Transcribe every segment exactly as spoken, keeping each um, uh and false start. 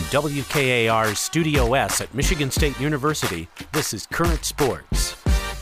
From W K A R's Studio S at Michigan State University, this is Current Sports.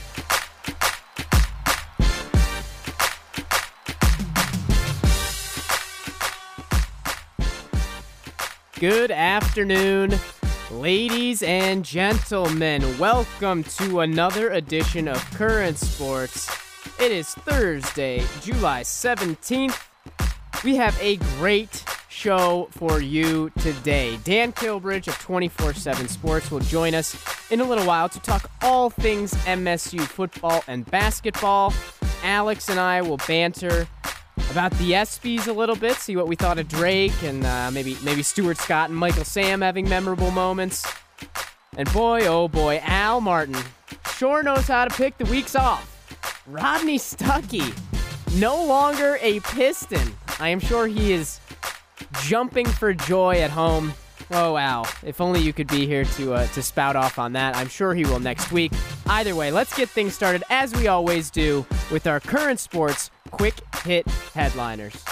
Good afternoon, ladies and gentlemen. Welcome to another edition of Current Sports. It is Thursday, July seventeenth. We have a great show for you today. Dan Kilbridge of twenty-four seven Sports will join us in a little while to talk all things M S U football and basketball. Alex and I will banter about the ESPYs a little bit, see what we thought of Drake and uh, maybe maybe Stuart Scott and Michael Sam having memorable moments. And boy, oh boy, Al Martin sure knows how to pick the weeks off. Rodney Stuckey, no longer a Piston. I am sure he is jumping for joy at home. Oh, Al, if only you could be here to uh, to spout off on that. I'm sure he will next week. Either way, let's get things started, as we always do, with our Current Sports Quick Hit Headliners.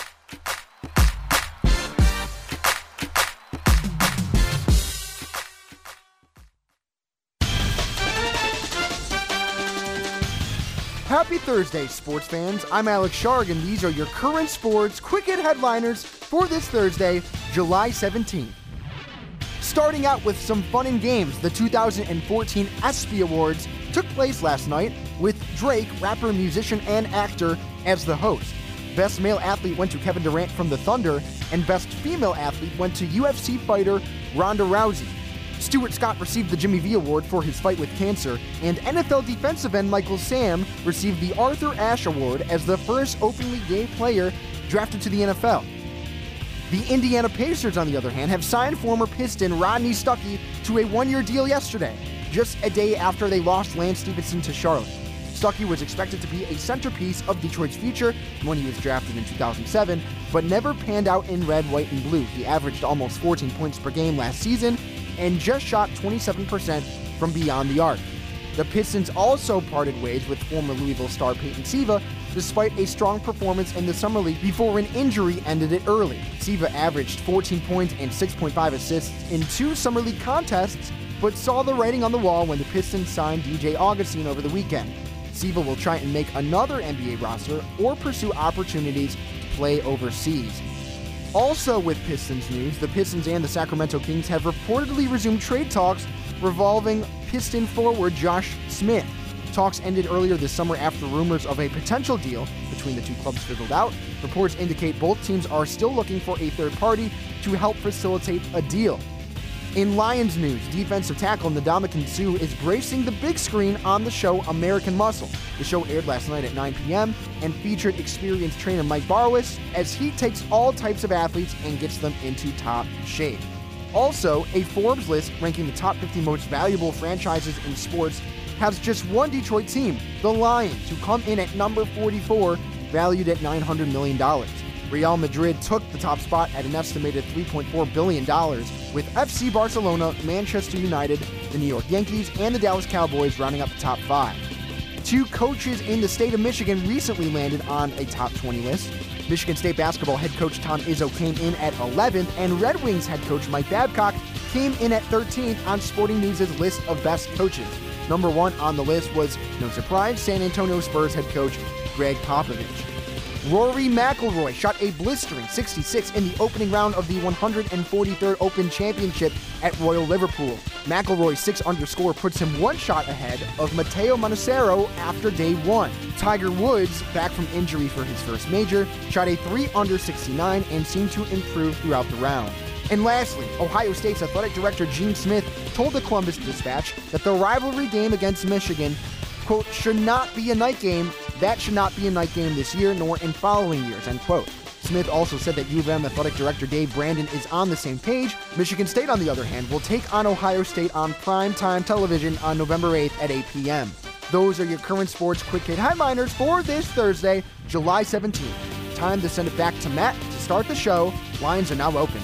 Happy Thursday, sports fans. I'm Alex Sharg, and these are your Current Sports Quick Hit Headliners for this Thursday, July seventeenth. Starting out with some fun and games, the two thousand fourteen ESPY Awards took place last night with Drake, rapper, musician, and actor, as the host. Best male athlete went to Kevin Durant from the Thunder, and best female athlete went to U F C fighter Ronda Rousey. Stuart Scott received the Jimmy V Award for his fight with cancer, and N F L defensive end Michael Sam received the Arthur Ashe Award as the first openly gay player drafted to the N F L. The Indiana Pacers, on the other hand, have signed former Piston Rodney Stuckey to a one-year deal yesterday, just a day after they lost Lance Stephenson to Charlotte. Stuckey was expected to be a centerpiece of Detroit's future when he was drafted in two thousand seven, but never panned out in red, white, and blue. He averaged almost fourteen points per game last season and just shot twenty-seven percent from beyond the arc. The Pistons also parted ways with former Louisville star Peyton Siva, despite a strong performance in the Summer League before an injury ended it early. Siva averaged fourteen points and six point five assists in two Summer League contests, but saw the writing on the wall when the Pistons signed D J Augustine over the weekend. Siva will try and make another N B A roster or pursue opportunities to play overseas. Also with Pistons news, the Pistons and the Sacramento Kings have reportedly resumed trade talks revolving Piston forward Josh Smith. Talks ended earlier this summer after rumors of a potential deal between the two clubs fizzled out. Reports indicate both teams are still looking for a third party to help facilitate a deal. In Lions news, defensive tackle Ndamukong Suh is bracing the big screen on the show American Muscle. The show aired last night at nine p.m. and featured experienced trainer Mike Barwis as he takes all types of athletes and gets them into top shape. Also, a Forbes list ranking the top fifty most valuable franchises in sports has just one Detroit team, the Lions, who come in at number forty-four, valued at nine hundred million dollars. Real Madrid took the top spot at an estimated three point four billion dollars, with F C Barcelona, Manchester United, the New York Yankees, and the Dallas Cowboys rounding up the top five. Two coaches in the state of Michigan recently landed on a top twenty list. Michigan State basketball head coach Tom Izzo came in at eleventh, and Red Wings head coach Mike Babcock came in at thirteenth on Sporting News' list of best coaches. Number one on the list was, no surprise, San Antonio Spurs head coach Greg Popovich. Rory McIlroy shot a blistering sixty-six in the opening round of the one hundred forty-third Open Championship at Royal Liverpool. McIlroy's six under score puts him one shot ahead of Matteo Manacero after day one. Tiger Woods, back from injury for his first major, shot a three under sixty-nine and seemed to improve throughout the round. And lastly, Ohio State's athletic director Gene Smith told the Columbus Dispatch that the rivalry game against Michigan, quote, should not be a night game. That should not be a night game this year, nor in following years, end quote. Smith also said that U of M athletic director Dave Brandon is on the same page. Michigan State, on the other hand, will take on Ohio State on primetime television on November eighth at eight p.m. Those are your Current Sports Quick Hit Headliners for this Thursday, July seventeenth. Time to send it back to Matt to start the show. Lines are now open.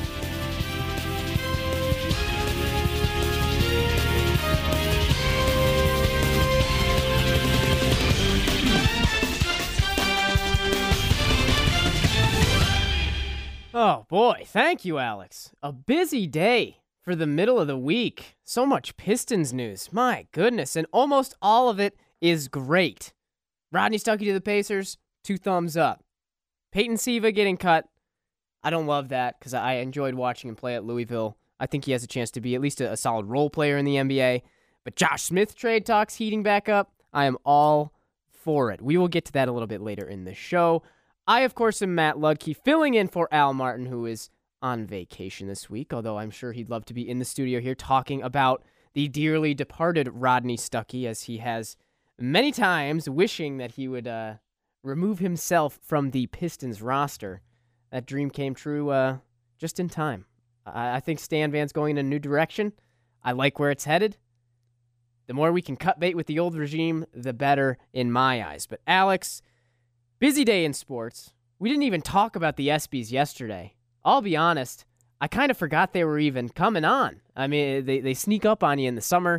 Oh boy, thank you, Alex. A busy day for the middle of the week. So much Pistons news. My goodness. And almost all of it is great. Rodney Stuckey to the Pacers, two thumbs up. Peyton Siva getting cut. I don't love that because I enjoyed watching him play at Louisville. I think he has a chance to be at least a, a solid role player in the N B A. But Josh Smith trade talks heating back up. I am all for it. We will get to that a little bit later in the show. I, of course, am Matt Ludke, filling in for Al Martin, who is on vacation this week, although I'm sure he'd love to be in the studio here talking about the dearly departed Rodney Stuckey, as he has many times wishing that he would uh, remove himself from the Pistons roster. That dream came true uh, just in time. I-, I think Stan Van's going in a new direction. I like where it's headed. The more we can cut bait with the old regime, the better in my eyes. But Alex, busy day in sports. We didn't even talk about the ESPYs yesterday. I'll be honest, I kind of forgot they were even coming on. I mean, they, they sneak up on you in the summer.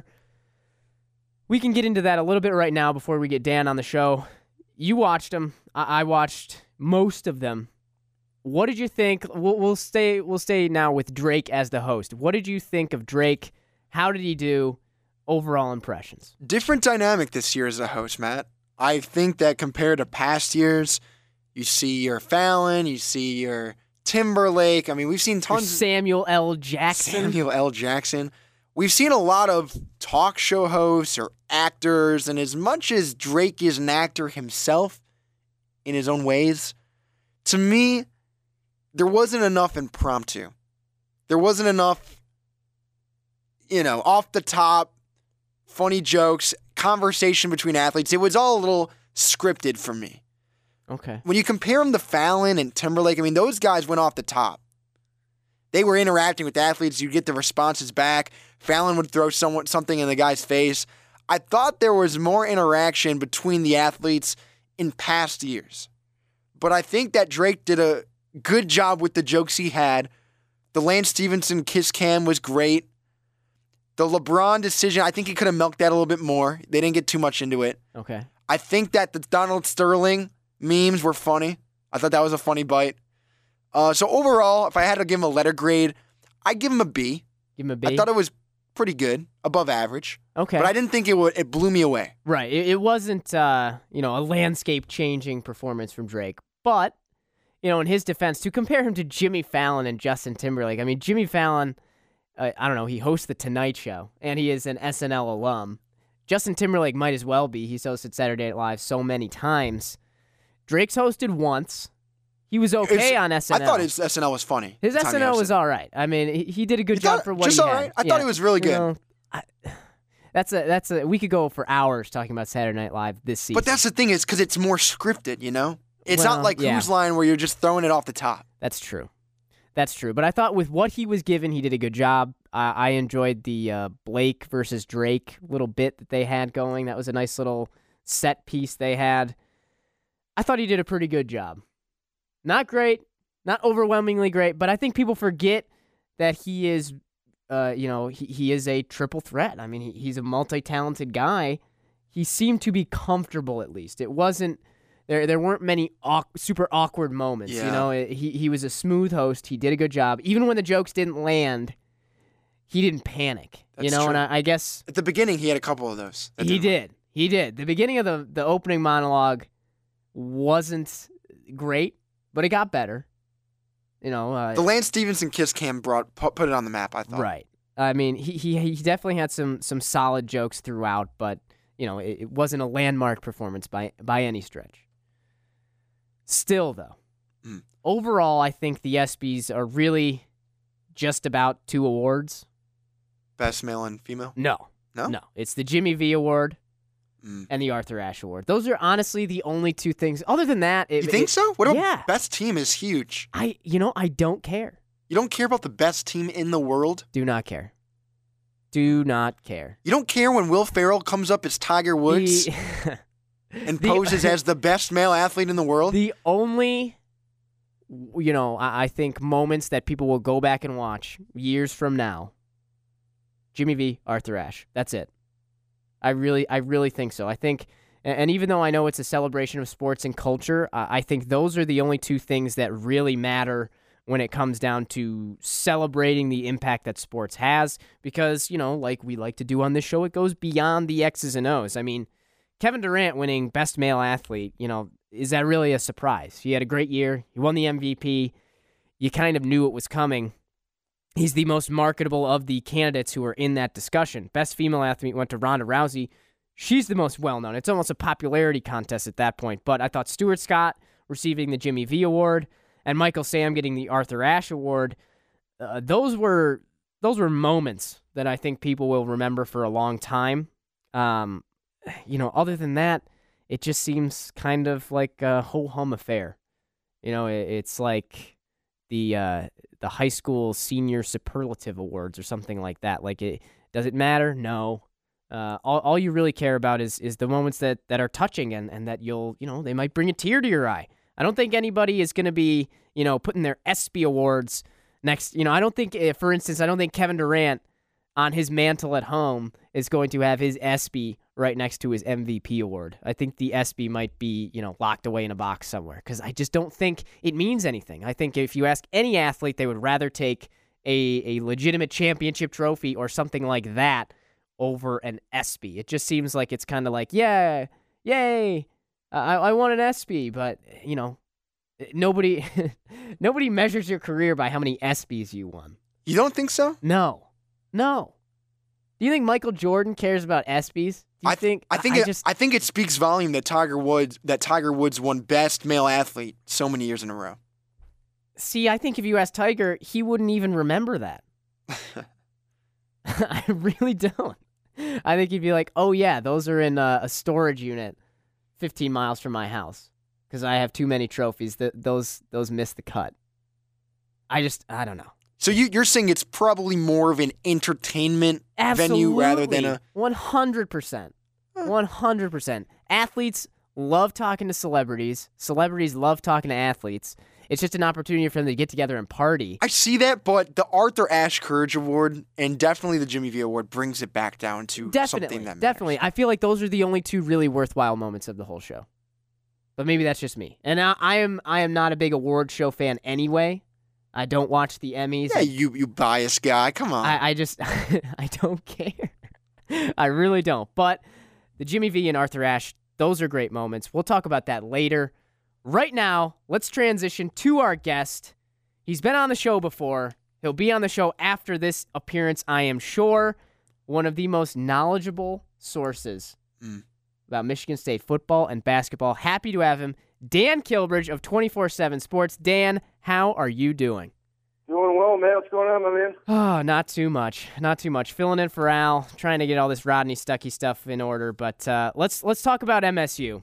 We can get into that a little bit right now before we get Dan on the show. You watched them. I, I watched most of them. What did you think? We'll, we'll stay We'll stay now with Drake as the host. What did you think of Drake? How did he do? Overall impressions. Different dynamic this year as a host, Matt. I think that compared to past years, you see your Fallon, you see your Timberlake. I mean, we've seen tons. Your Samuel L. Jackson. Samuel L. Jackson. We've seen a lot of talk show hosts or actors, and as much as Drake is an actor himself in his own ways, to me, there wasn't enough impromptu. There wasn't enough, you know, off the top, funny jokes, conversation between athletes. It was all a little scripted for me. Okay. When you compare him to Fallon and Timberlake, I mean, those guys went off the top. They were interacting with athletes. You'd get the responses back. Fallon would throw someone, something in the guy's face. I thought there was more interaction between the athletes in past years. But I think that Drake did a good job with the jokes he had. The Lance Stevenson kiss cam was great. The LeBron decision, I think he could have milked that a little bit more. They didn't get too much into it. Okay. I think that the Donald Sterling memes were funny. I thought that was a funny bite. Uh, so overall, if I had to give him a letter grade, I'd give him a B. Give him a B? I thought it was pretty good, above average. Okay. But I didn't think it would. It blew me away. Right. It, it wasn't, uh, you know, a landscape-changing performance from Drake. But, you know, in his defense, to compare him to Jimmy Fallon and Justin Timberlake, I mean, Jimmy Fallon, uh, I don't know, he hosts The Tonight Show, and he is an S N L alum. Justin Timberlake might as well be. He's hosted Saturday Night Live so many times. Drake's hosted once. He was okay It's, on S N L. I thought his S N L was funny. His S N L was all right. I mean, he, he did a good You job thought- for what just he all had. right? I Yeah. thought it was really You good. know, I, that's a that's a. We could go for hours talking about Saturday Night Live this season. But that's the thing, is because it's more scripted, you know? It's Well, not like yeah. Who's Line where you're just throwing it off the top. That's true. That's true. But I thought with what he was given, he did a good job. I, I enjoyed the uh, Blake versus Drake little bit that they had going. That was a nice little set piece they had. I thought he did a pretty good job. Not great, not overwhelmingly great, but I think people forget that he is, uh, you know, he, he is a triple threat. I mean, he, he's a multi-talented guy. He seemed to be comfortable, at least. It wasn't, there there weren't many au- super awkward moments, Yeah. you know. It, he, he was a smooth host. He did a good job. Even when the jokes didn't land, he didn't panic, you That's know, true. and I, I guess At the beginning, he had a couple of those. that he didn't work. did. He did. The beginning of the, the opening monologue wasn't great, but it got better. You know, uh, The Lance Stevenson kiss cam brought put, put it on the map, I thought. right. I mean, he, he he definitely had some some solid jokes throughout, but you know, it, it wasn't a landmark performance by by any stretch. Still, though, Mm. overall, I think the ESPYs are really just about two awards. Best male and female? No, No? no, it's the Jimmy V Award Mm. and the Arthur Ashe Award. Those are honestly the only two things. Other than that, it, You think it- so? What about yeah. best team is huge. I you know I don't care. You don't care about the best team in the world? Do not care. Do not care. You don't care when Will Ferrell comes up as Tiger Woods The, and the- poses as the best male athlete in the world? the only, you know, I, I think moments that people will go back and watch years from now. Jimmy V, Arthur Ashe. That's it. I really, I really think so. I think, and, and even though I know it's a celebration of sports and culture, uh, I think those are the only two things that really matter when it comes down to celebrating the impact that sports has, because, you know, like we like to do on this show, it goes beyond the X's and O's. I mean, Kevin Durant winning Best Male Athlete, you know, is that really a surprise? He had a great year. He won the M V P. You kind of knew it was coming. He's the most marketable of the candidates who are in that discussion. Best female athlete went to Ronda Rousey. She's the most well-known. It's almost a popularity contest at that point. But I thought Stuart Scott receiving the Jimmy V Award and Michael Sam getting the Arthur Ashe Award, uh, those were those were moments that I think people will remember for a long time. Um, you know, other than that, it just seems kind of like a ho-hum affair. You know, it, it's like the uh, the high school senior superlative awards or something like that. Like, it does it matter? No. Uh, all all you really care about is is the moments that, that are touching and, and that you'll, you know, they might bring a tear to your eye. I don't think anybody is going to be, you know, putting their ESPY awards next. You know, I don't think, for instance, I don't think Kevin Durant on his mantle at home is going to have his ESPY right next to his M V P award. I think the ESPY might be, you know, locked away in a box somewhere because I just don't think it means anything. I think if you ask any athlete, they would rather take a, a legitimate championship trophy or something like that over an ESPY. It just seems like it's kind of like, yeah, yay, I, I won an ESPY, but, you know, nobody nobody measures your career by how many ESPYs you won. You don't think so? No. No. Do you think Michael Jordan cares about ESPYs? Do you I th- think I think I it, just I think it speaks volume that Tiger Woods that Tiger Woods won Best Male Athlete so many years in a row. See, I think if you ask Tiger, he wouldn't even remember that. I really don't. I think he'd be like, "Oh yeah, those are in a, a storage unit fifteen miles from my house because I have too many trophies. That those those miss the cut." I just I don't know. So you, you're saying it's probably more of an entertainment Absolutely. venue rather than a one hundred percent. one hundred percent. Athletes love talking to celebrities. Celebrities love talking to athletes. It's just an opportunity for them to get together and party. I see that, but the Arthur Ashe Courage Award and definitely the Jimmy V Award brings it back down to Definitely, something that matters. definitely. I feel like those are the only two really worthwhile moments of the whole show. But maybe that's just me. And I, I am I am not a big award show fan anyway. I don't watch the Emmys. Yeah, you you biased guy. Come on. I, I just I don't care. I really don't. But the Jimmy V and Arthur Ashe, those are great moments. We'll talk about that later. Right now, let's transition to our guest. He's been on the show before. He'll be on the show after this appearance, I am sure. One of the most knowledgeable sources mm. about Michigan State football and basketball. Happy to have him, Dan Kilbridge of twenty-four seven Sports. Dan, how are you doing? Doing well, man. What's going on, my man? Oh, not too much. Not too much. Filling in for Al, trying to get all this Rodney Stuckey stuff in order. But uh, let's let's talk about M S U.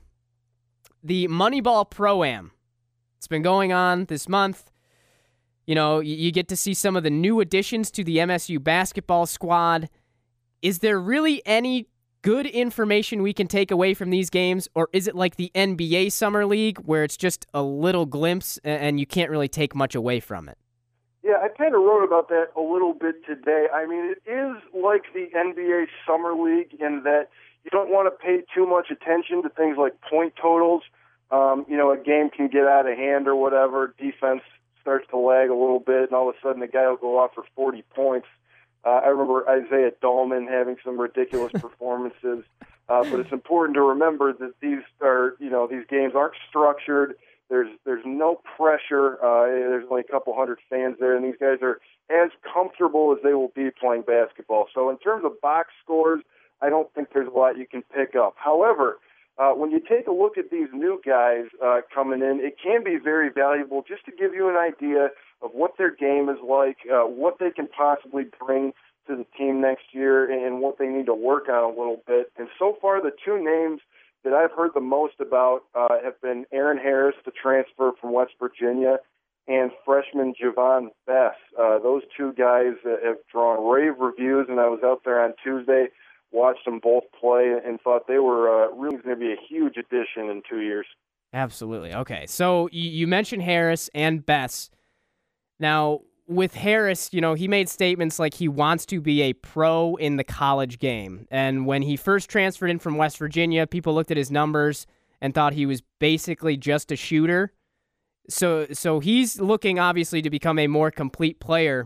The Moneyball Pro-Am. It's been going on this month. You know, you, you get to see some of the new additions to the M S U basketball squad. Is there really any good information we can take away from these games, or is it like the N B A Summer League where it's just a little glimpse and you can't really take much away from it? Yeah, I kind of wrote about that a little bit today. I mean, it is like the N B A Summer League in that you don't want to pay too much attention to things like point totals. Um, you know, a game can get out of hand or whatever. Defense starts to lag a little bit, and all of a sudden the guy will go off for forty points. Uh, I remember Isaiah Dahlman having some ridiculous performances. Uh, but it's important to remember that these are, you know, these games aren't structured. There's there's no pressure. Uh, there's only a couple hundred fans there, and these guys are as comfortable as they will be playing basketball. So in terms of box scores, I don't think there's a lot you can pick up. However, uh, when you take a look at these new guys uh, coming in, it can be very valuable just to give you an idea of what their game is like, uh, what they can possibly bring to the team next year, and what they need to work on a little bit. And so far, the two names that I've heard the most about uh, have been Aaron Harris, the transfer from West Virginia, and freshman Javon Bess. Uh, those two guys uh, have drawn rave reviews, and I was out there on Tuesday, watched them both play, and thought they were uh, really going to be a huge addition in two years. Absolutely. Okay, so you mentioned Harris and Bess. Now, with Harris, you know, he made statements like he wants to be a pro in the college game. And when he first transferred in from West Virginia, people looked at his numbers and thought he was basically just a shooter. So so he's looking obviously to become a more complete player.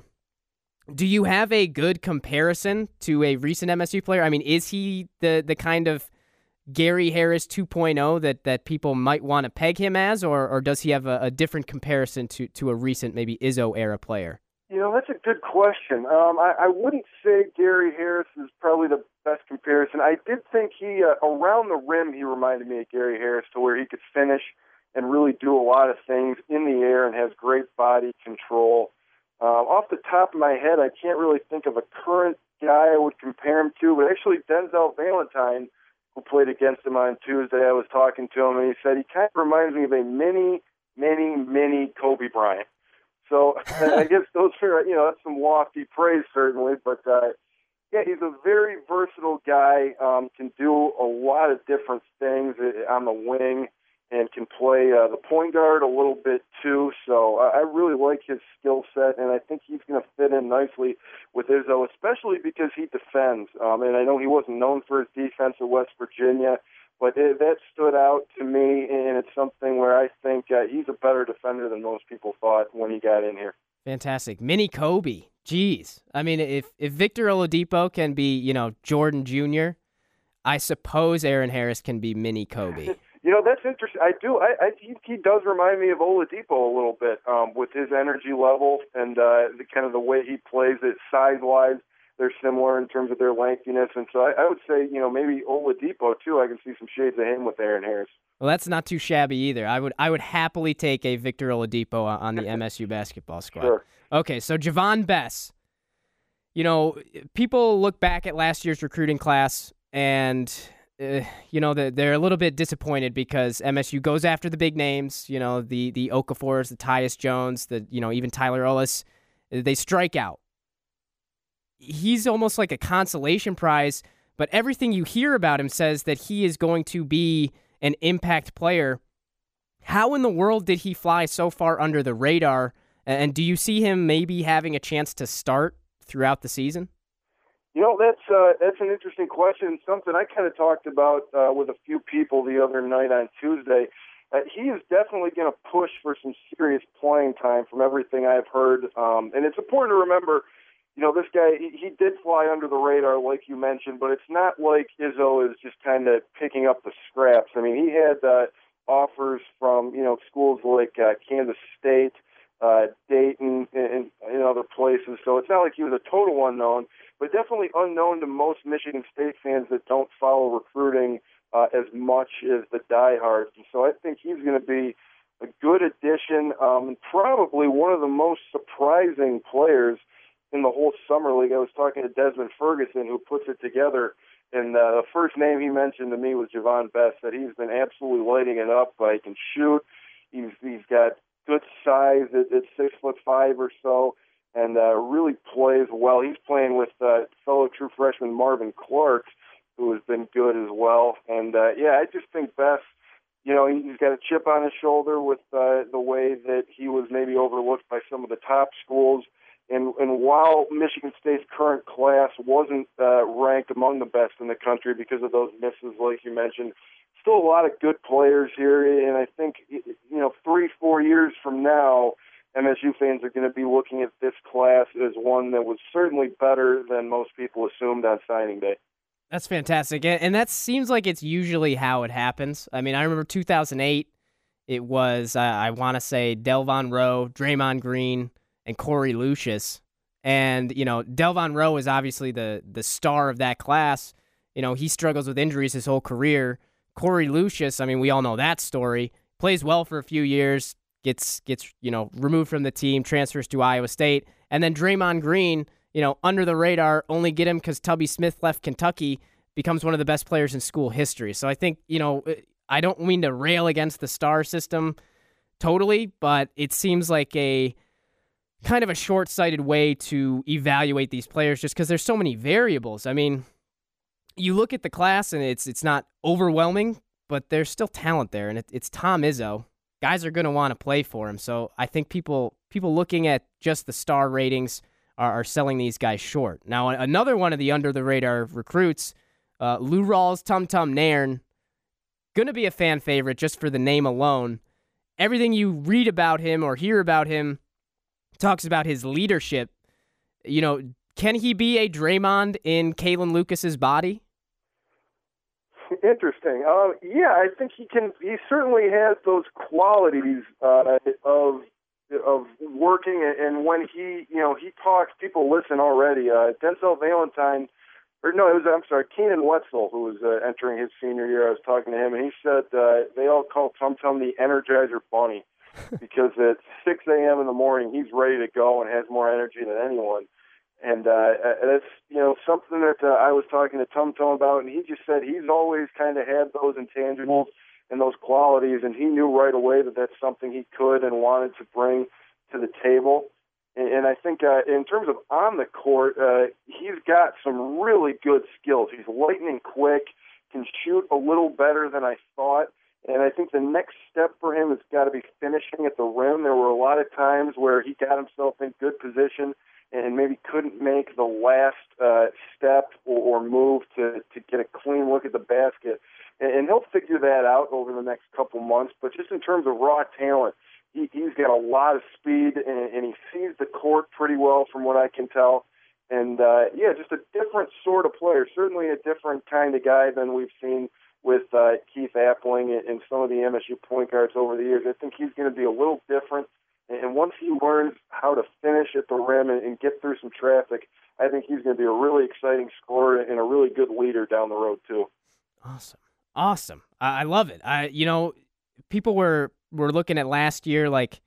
Do you have a good comparison to a recent M S U player? I mean, is he the the kind of Gary Harris two point oh that, that people might want to peg him as, or or does he have a, a different comparison to, to a recent maybe Izzo-era player? You know, that's a good question. Um, I, I wouldn't say Gary Harris is probably the best comparison. I did think he, uh, around the rim, he reminded me of Gary Harris, to where he could finish and really do a lot of things in the air and has great body control. Uh, off the top of my head, I can't really think of a current guy I would compare him to, but actually Denzel Valentine, who played against him on Tuesday, I was talking to him, and he said he kind of reminds me of a mini, mini, mini Kobe Bryant. So I guess those are, you know, that's some lofty praise, certainly. But, uh, yeah, he's a very versatile guy, um, can do a lot of different things on the wing, and can play uh, the point guard a little bit, too. So uh, I really like his skill set, and I think he's going to fit in nicely with Izzo, especially because he defends. Um, and I know he wasn't known for his defense at West Virginia, but it, that stood out to me, and it's something where I think uh, he's a better defender than most people thought when he got in here. Fantastic. Mini Kobe. Jeez. I mean, if, if Victor Oladipo can be, you know, Jordan Junior, I suppose Aaron Harris can be Mini Kobe. You know, that's interesting. I do. I, I he, he does remind me of Oladipo a little bit, um, with his energy level and uh, the kind of the way he plays it, size-wise. They're similar in terms of their lengthiness, and so I, I would say, you know, maybe Oladipo too. I can see some shades of him with Aaron Harris. Well, that's not too shabby either. I would I would happily take a Victor Oladipo on the M S U basketball squad. Sure. Okay, so Javon Bess. You know, people look back at last year's recruiting class, and uh, you know they're, they're a little bit disappointed because M S U goes after the big names. You know, the the Okafors, the Tyus Jones, the you know even Tyler Ulis. They strike out. He's almost like a consolation prize, but everything you hear about him says that he is going to be an impact player. How in the world did he fly so far under the radar? And do you see him maybe having a chance to start throughout the season? You know, that's uh, that's an interesting question, something I kind of talked about uh, with a few people the other night on Tuesday. Uh, he is definitely going to push for some serious playing time from everything I've heard. Um, and it's important to remember, you know, this guy, he, he did fly under the radar, like you mentioned, but it's not like Izzo is just kind of picking up the scraps. I mean, he had uh, offers from, you know, schools like uh, Kansas State, uh, Dayton, and, and other places. So it's not like he was a total unknown, but definitely unknown to most Michigan State fans that don't follow recruiting uh, as much as the diehards. And so I think he's going to be a good addition, um, and probably one of the most surprising players in the whole summer league. I was talking to Desmond Ferguson, who puts it together, and uh, the first name he mentioned to me was Javon Bess, that he's been absolutely lighting it up. Uh, he can shoot. He's he's got good size at, at six foot five or so, and uh, really plays well. He's playing with uh, fellow true freshman Marvin Clark, who has been good as well. And uh, yeah, I just think Bess, you know, he's got a chip on his shoulder with uh, the way that he was maybe overlooked by some of the top schools. And, and while Michigan State's current class wasn't uh, ranked among the best in the country because of those misses, like you mentioned, still a lot of good players here. And I think, you know, three, four years from now, M S U fans are going to be looking at this class as one that was certainly better than most people assumed on signing day. That's fantastic. And that seems like it's usually how it happens. I mean, I remember two thousand eight, it was, uh, I want to say, Delvon Rowe, Draymond Green, and Corey Lucius. And, you know, Delvon Rowe is obviously the the star of that class. You know, he struggles with injuries his whole career. Corey Lucius, I mean, we all know that story. Plays well for a few years, gets, gets you know, removed from the team, transfers to Iowa State. And then Draymond Green, you know, under the radar, only get him because Tubby Smith left Kentucky, becomes one of the best players in school history. So I think, you know, I don't mean to rail against the star system totally, but it seems like a kind of a short-sighted way to evaluate these players just because there's so many variables. I mean, you look at the class and it's it's not overwhelming, but there's still talent there, and it, it's Tom Izzo. Guys are going to want to play for him, so I think people people looking at just the star ratings are, are selling these guys short. Now, another one of the under-the-radar recruits, uh, Lou Rawls, Tum Tum Nairn, going to be a fan favorite just for the name alone. everything you read about him or hear about him talks about his leadership. You know, can he be a Draymond in Kalen Lucas's body? Interesting. Uh, yeah, I think he can. He certainly has those qualities uh, of of working, and when he, you know, he talks, people listen already. Uh, Denzel Valentine, or no, it was I'm sorry, Keenan Wetzel, who was uh, entering his senior year. I was talking to him, and he said uh, they all call Tum Tum the Energizer Bunny because at six a.m. in the morning he's ready to go and has more energy than anyone. And uh, that's, you know, something that uh, I was talking to Tum Tum about, and he just said he's always kind of had those intangibles and those qualities, and he knew right away that that's something he could and wanted to bring to the table. And, and I think uh, in terms of on the court, uh, he's got some really good skills. He's lightning quick, can shoot a little better than I thought. And I think the next step for him has got to be finishing at the rim. There were a lot of times where he got himself in good position and maybe couldn't make the last uh, step or, or move to, to get a clean look at the basket. And, and he'll figure that out over the next couple months. But just in terms of raw talent, he, he's got a lot of speed, and, and he sees the court pretty well from what I can tell. And, uh, yeah, just a different sort of player, certainly a different kind of guy than we've seen with uh, Keith Appling and, and some of the M S U point guards over the years. I think he's going to be a little different. And once he learns how to finish at the rim and, and get through some traffic, I think he's going to be a really exciting scorer and a really good leader down the road, too. Awesome. Awesome. I, I love it. I, you know, people were, were looking at last year like,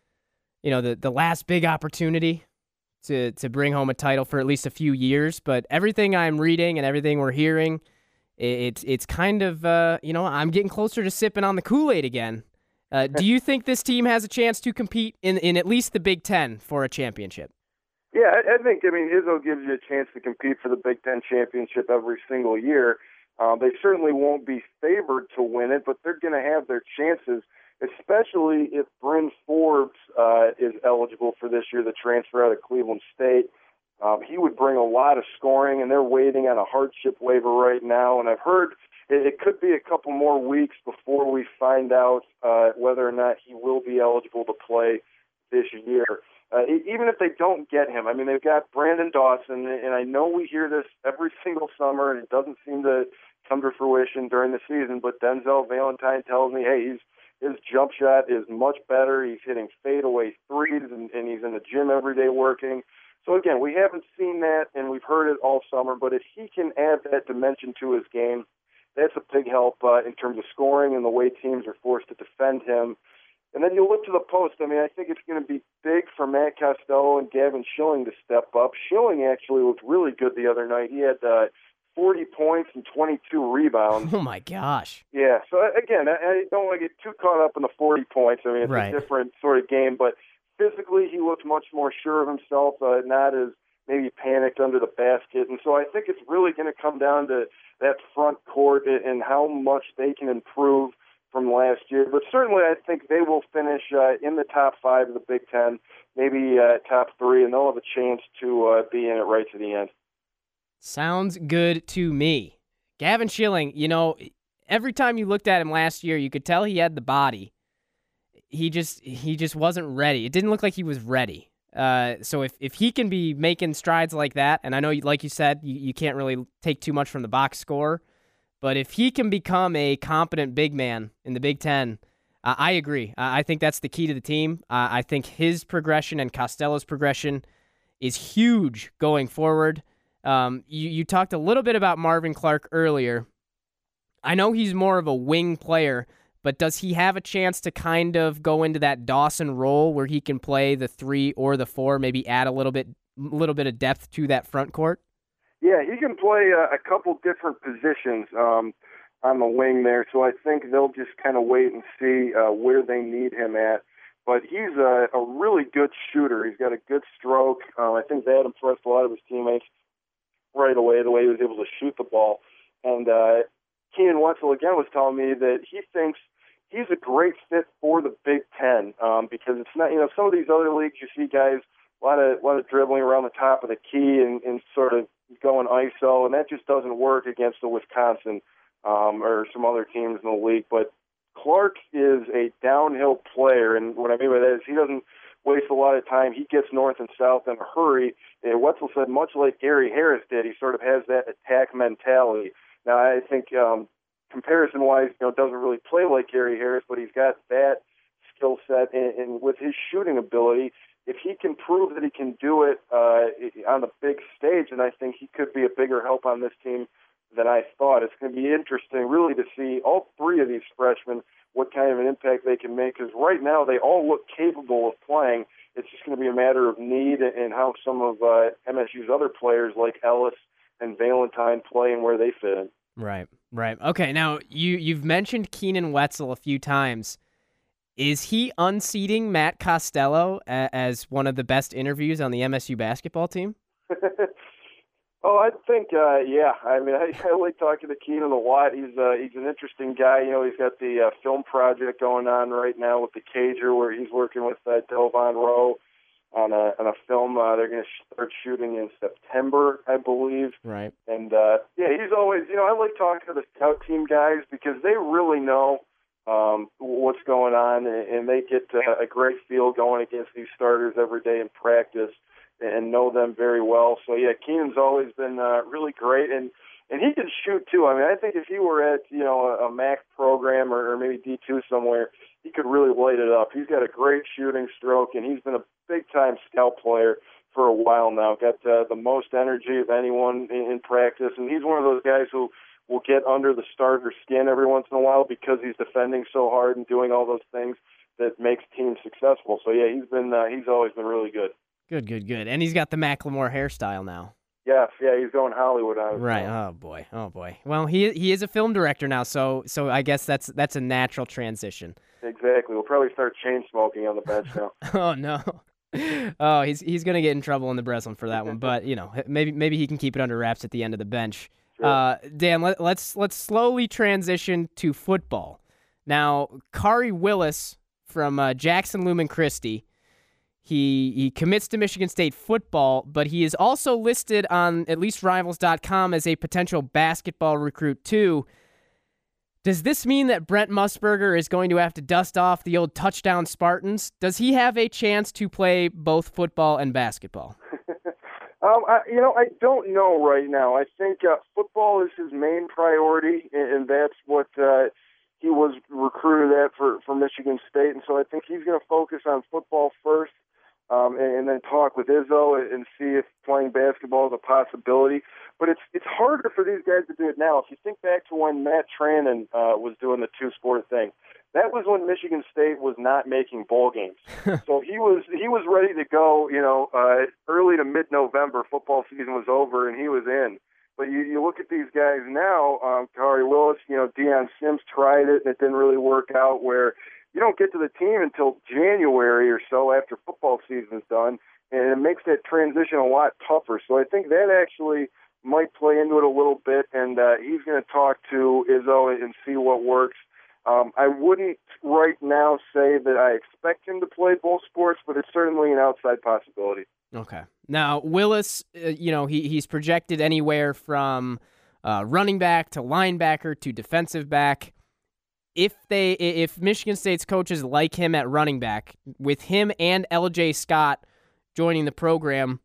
you know, the, the last big opportunity to, to bring home a title for at least a few years. But everything I'm reading and everything we're hearing, it, it's, it's kind of, uh, you know, I'm getting closer to sipping on the Kool-Aid again. Uh, do you think this team has a chance to compete in, in at least the Big Ten for a championship? Yeah, I, I think, I mean, Izzo gives you a chance to compete for the Big Ten championship every single year. Um, they certainly won't be favored to win it, but they're going to have their chances, especially if Bryn Forbes uh, is eligible for this year, the transfer out of Cleveland State. Um, he would bring a lot of scoring, and they're waiting on a hardship waiver right now, and I've heard it could be a couple more weeks before we find out uh, whether or not he will be eligible to play this year. Uh, even if they don't get him, I mean, they've got Brandon Dawson, and I know we hear this every single summer, and it doesn't seem to come to fruition during the season, but Denzel Valentine tells me, hey, he's, his jump shot is much better. He's hitting fadeaway threes, and, and he's in the gym every day working. So, again, we haven't seen that, and we've heard it all summer, but if he can add that dimension to his game, that's a big help uh, in terms of scoring and the way teams are forced to defend him. And then you look to the post. I mean, I think it's going to be big for Matt Costello and Gavin Schilling to step up. Schilling actually looked really good the other night. He had uh, forty points and twenty-two rebounds. Oh, my gosh. Yeah, so again, I, I don't want to get too caught up in the forty points. I mean, it's right. a different sort of game. But physically, he looked much more sure of himself, uh, not as maybe panicked under the basket. And so I think it's really going to come down to that front court and how much they can improve from last year. But certainly I think they will finish uh, in the top five of the Big Ten, maybe uh, top three, and they'll have a chance to uh, be in it right to the end. Sounds good to me. Gavin Schilling, you know, every time you looked at him last year, you could tell he had the body. He just he just wasn't ready. It didn't look like he was ready. Uh, so if, if he can be making strides like that, and I know, like you said, you, you can't really take too much from the box score, but if he can become a competent big man in the Big Ten, uh, I agree. Uh, I think that's the key to the team. Uh, I think his progression and Costello's progression is huge going forward. Um, you, you talked a little bit about Marvin Clark earlier. I know he's more of a wing player, but does he have a chance to kind of go into that Dawson role where he can play the three or the four, maybe add a little bit, little bit of depth to that front court? Yeah, he can play a, a couple different positions um, on the wing there. So I think they'll just kind of wait and see uh, where they need him at. But he's a, a really good shooter. He's got a good stroke. Uh, I think that impressed a lot of his teammates right away, the way he was able to shoot the ball. And uh, Keenan Wetzel, again, was telling me that he thinks he's a great fit for the Big Ten um, because it's not, you know, some of these other leagues you see guys a lot of a lot of dribbling around the top of the key and, and sort of going I S O, and that just doesn't work against the Wisconsin um, or some other teams in the league. But Clark is a downhill player, and what I mean by that is he doesn't waste a lot of time. He gets north and south in a hurry. And Wetzel said, much like Gary Harris did, he sort of has that attack mentality. Now, I think um, comparison-wise, you know, doesn't really play like Gary Harris, but he's got that skill set, and, and with his shooting ability, if he can prove that he can do it uh, on the big stage, then I think he could be a bigger help on this team than I thought. It's going to be interesting, really, to see all three of these freshmen, what kind of an impact they can make, because right now they all look capable of playing. It's just going to be a matter of need and how some of uh, M S U's other players like Ellis and Valentine play and where they fit in. Right, right. Okay, now you, you've mentioned Keenan Wetzel a few times. Is he unseating Matt Costello a- as one of the best interviews on the M S U basketball team? Oh, I think, uh, yeah. I mean, I, I like talking to Keenan a lot. He's uh, he's an interesting guy. You know, he's got the uh, film project going on right now with the Cager, where he's working with uh, Delvon Rowe on a on a film. Uh, they're going to start shooting in September, I believe. Right. And uh, yeah, he's always. You know, I like talking to the scout team guys because they really know um, what's going on, and they get uh, a great feel going against these starters every day in practice, and know them very well. So, yeah, Keenan's always been uh, really great, and, and he can shoot, too. I mean, I think if he were at, you know, a, a M A C program or, or maybe D two somewhere, he could really light it up. He's got a great shooting stroke, and he's been a big-time scout player for a while now. Got uh, the most energy of anyone in, in practice, and he's one of those guys who will get under the starter skin every once in a while because he's defending so hard and doing all those things that makes teams successful. So, yeah, he's been uh, he's always been really good. Good, good, good. And he's got the Macklemore hairstyle now. Yes, yeah, he's going Hollywood on it. Right. Oh boy. Oh boy. Well, he he is a film director now, so so I guess that's that's a natural transition. Exactly. We'll probably start chain smoking on the bench now. Oh no. Oh, he's he's gonna get in trouble in the Breslin for that one, but you know maybe maybe he can keep it under wraps at the end of the bench. Sure. Uh, Dan, let, let's let's slowly transition to football. Now, Khari Willis from uh, Jackson Lumen Christi. He he commits to Michigan State football, but he is also listed on at least Rivals dot com as a potential basketball recruit too. Does this mean that Brent Musburger is going to have to dust off the old touchdown Spartans? Does he have a chance to play both football and basketball? um, I, you know, I don't know right now. I think uh, football is his main priority, and, and that's what uh, he was recruited at for, for Michigan State. And so I think he's going to focus on football first. Um, and, and then talk with Izzo and see if playing basketball is a possibility. But it's it's harder for these guys to do it now. If you think back to when Matt Trannon uh, was doing the two-sport thing, that was when Michigan State was not making bowl games. So he was he was ready to go. You know, uh, early to mid-November, football season was over, and he was in. But you, you look at these guys now, um, Khari Willis, you know, Deion Sims tried it, and it didn't really work out where you don't get to the team until January or so after football season's done, and it makes that transition a lot tougher. So I think that actually might play into it a little bit, and uh, he's going to talk to Izzo and see what works. Um, I wouldn't right now say that I expect him to play both sports, but it's certainly an outside possibility. Okay. Now, Willis, uh, you know, he he's projected anywhere from uh, running back to linebacker to defensive back. If they, if Michigan State's coaches like him at running back, with him and L J Scott joining the program,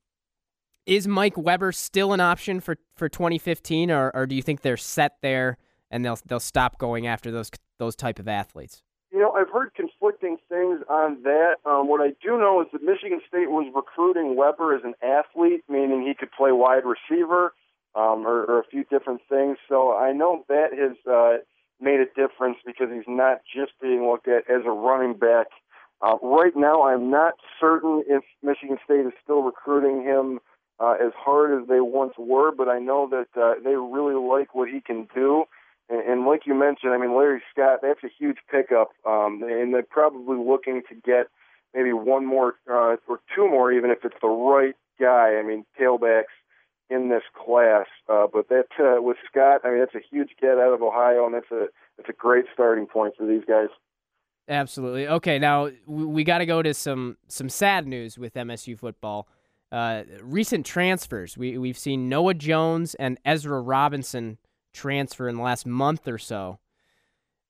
is Mike Weber still an option for, for twenty fifteen, or, or do you think they're set there and they'll they'll stop going after those those type of athletes? You know, I've heard conflicting things on that. Um, what I do know is that Michigan State was recruiting Weber as an athlete, meaning he could play wide receiver um, or, or a few different things. So I know that has uh, made a difference because he's not just being looked at as a running back. Uh, right now, I'm not certain if Michigan State is still recruiting him uh, as hard as they once were, but I know that uh, they really like what he can do. And, and like you mentioned, I mean, Larry Scott, that's a huge pickup, um, and they're probably looking to get maybe one more uh, or two more, even if it's the right guy. I mean, tailbacks in this class, uh, but that uh, with Scott, I mean, that's a huge get out of Ohio, and that's a that's a great starting point for these guys. Absolutely. Okay, now we, we got to go to some some sad news with M S U football. Uh, recent transfers. We we've seen Noah Jones and Ezra Robinson transfer in the last month or so.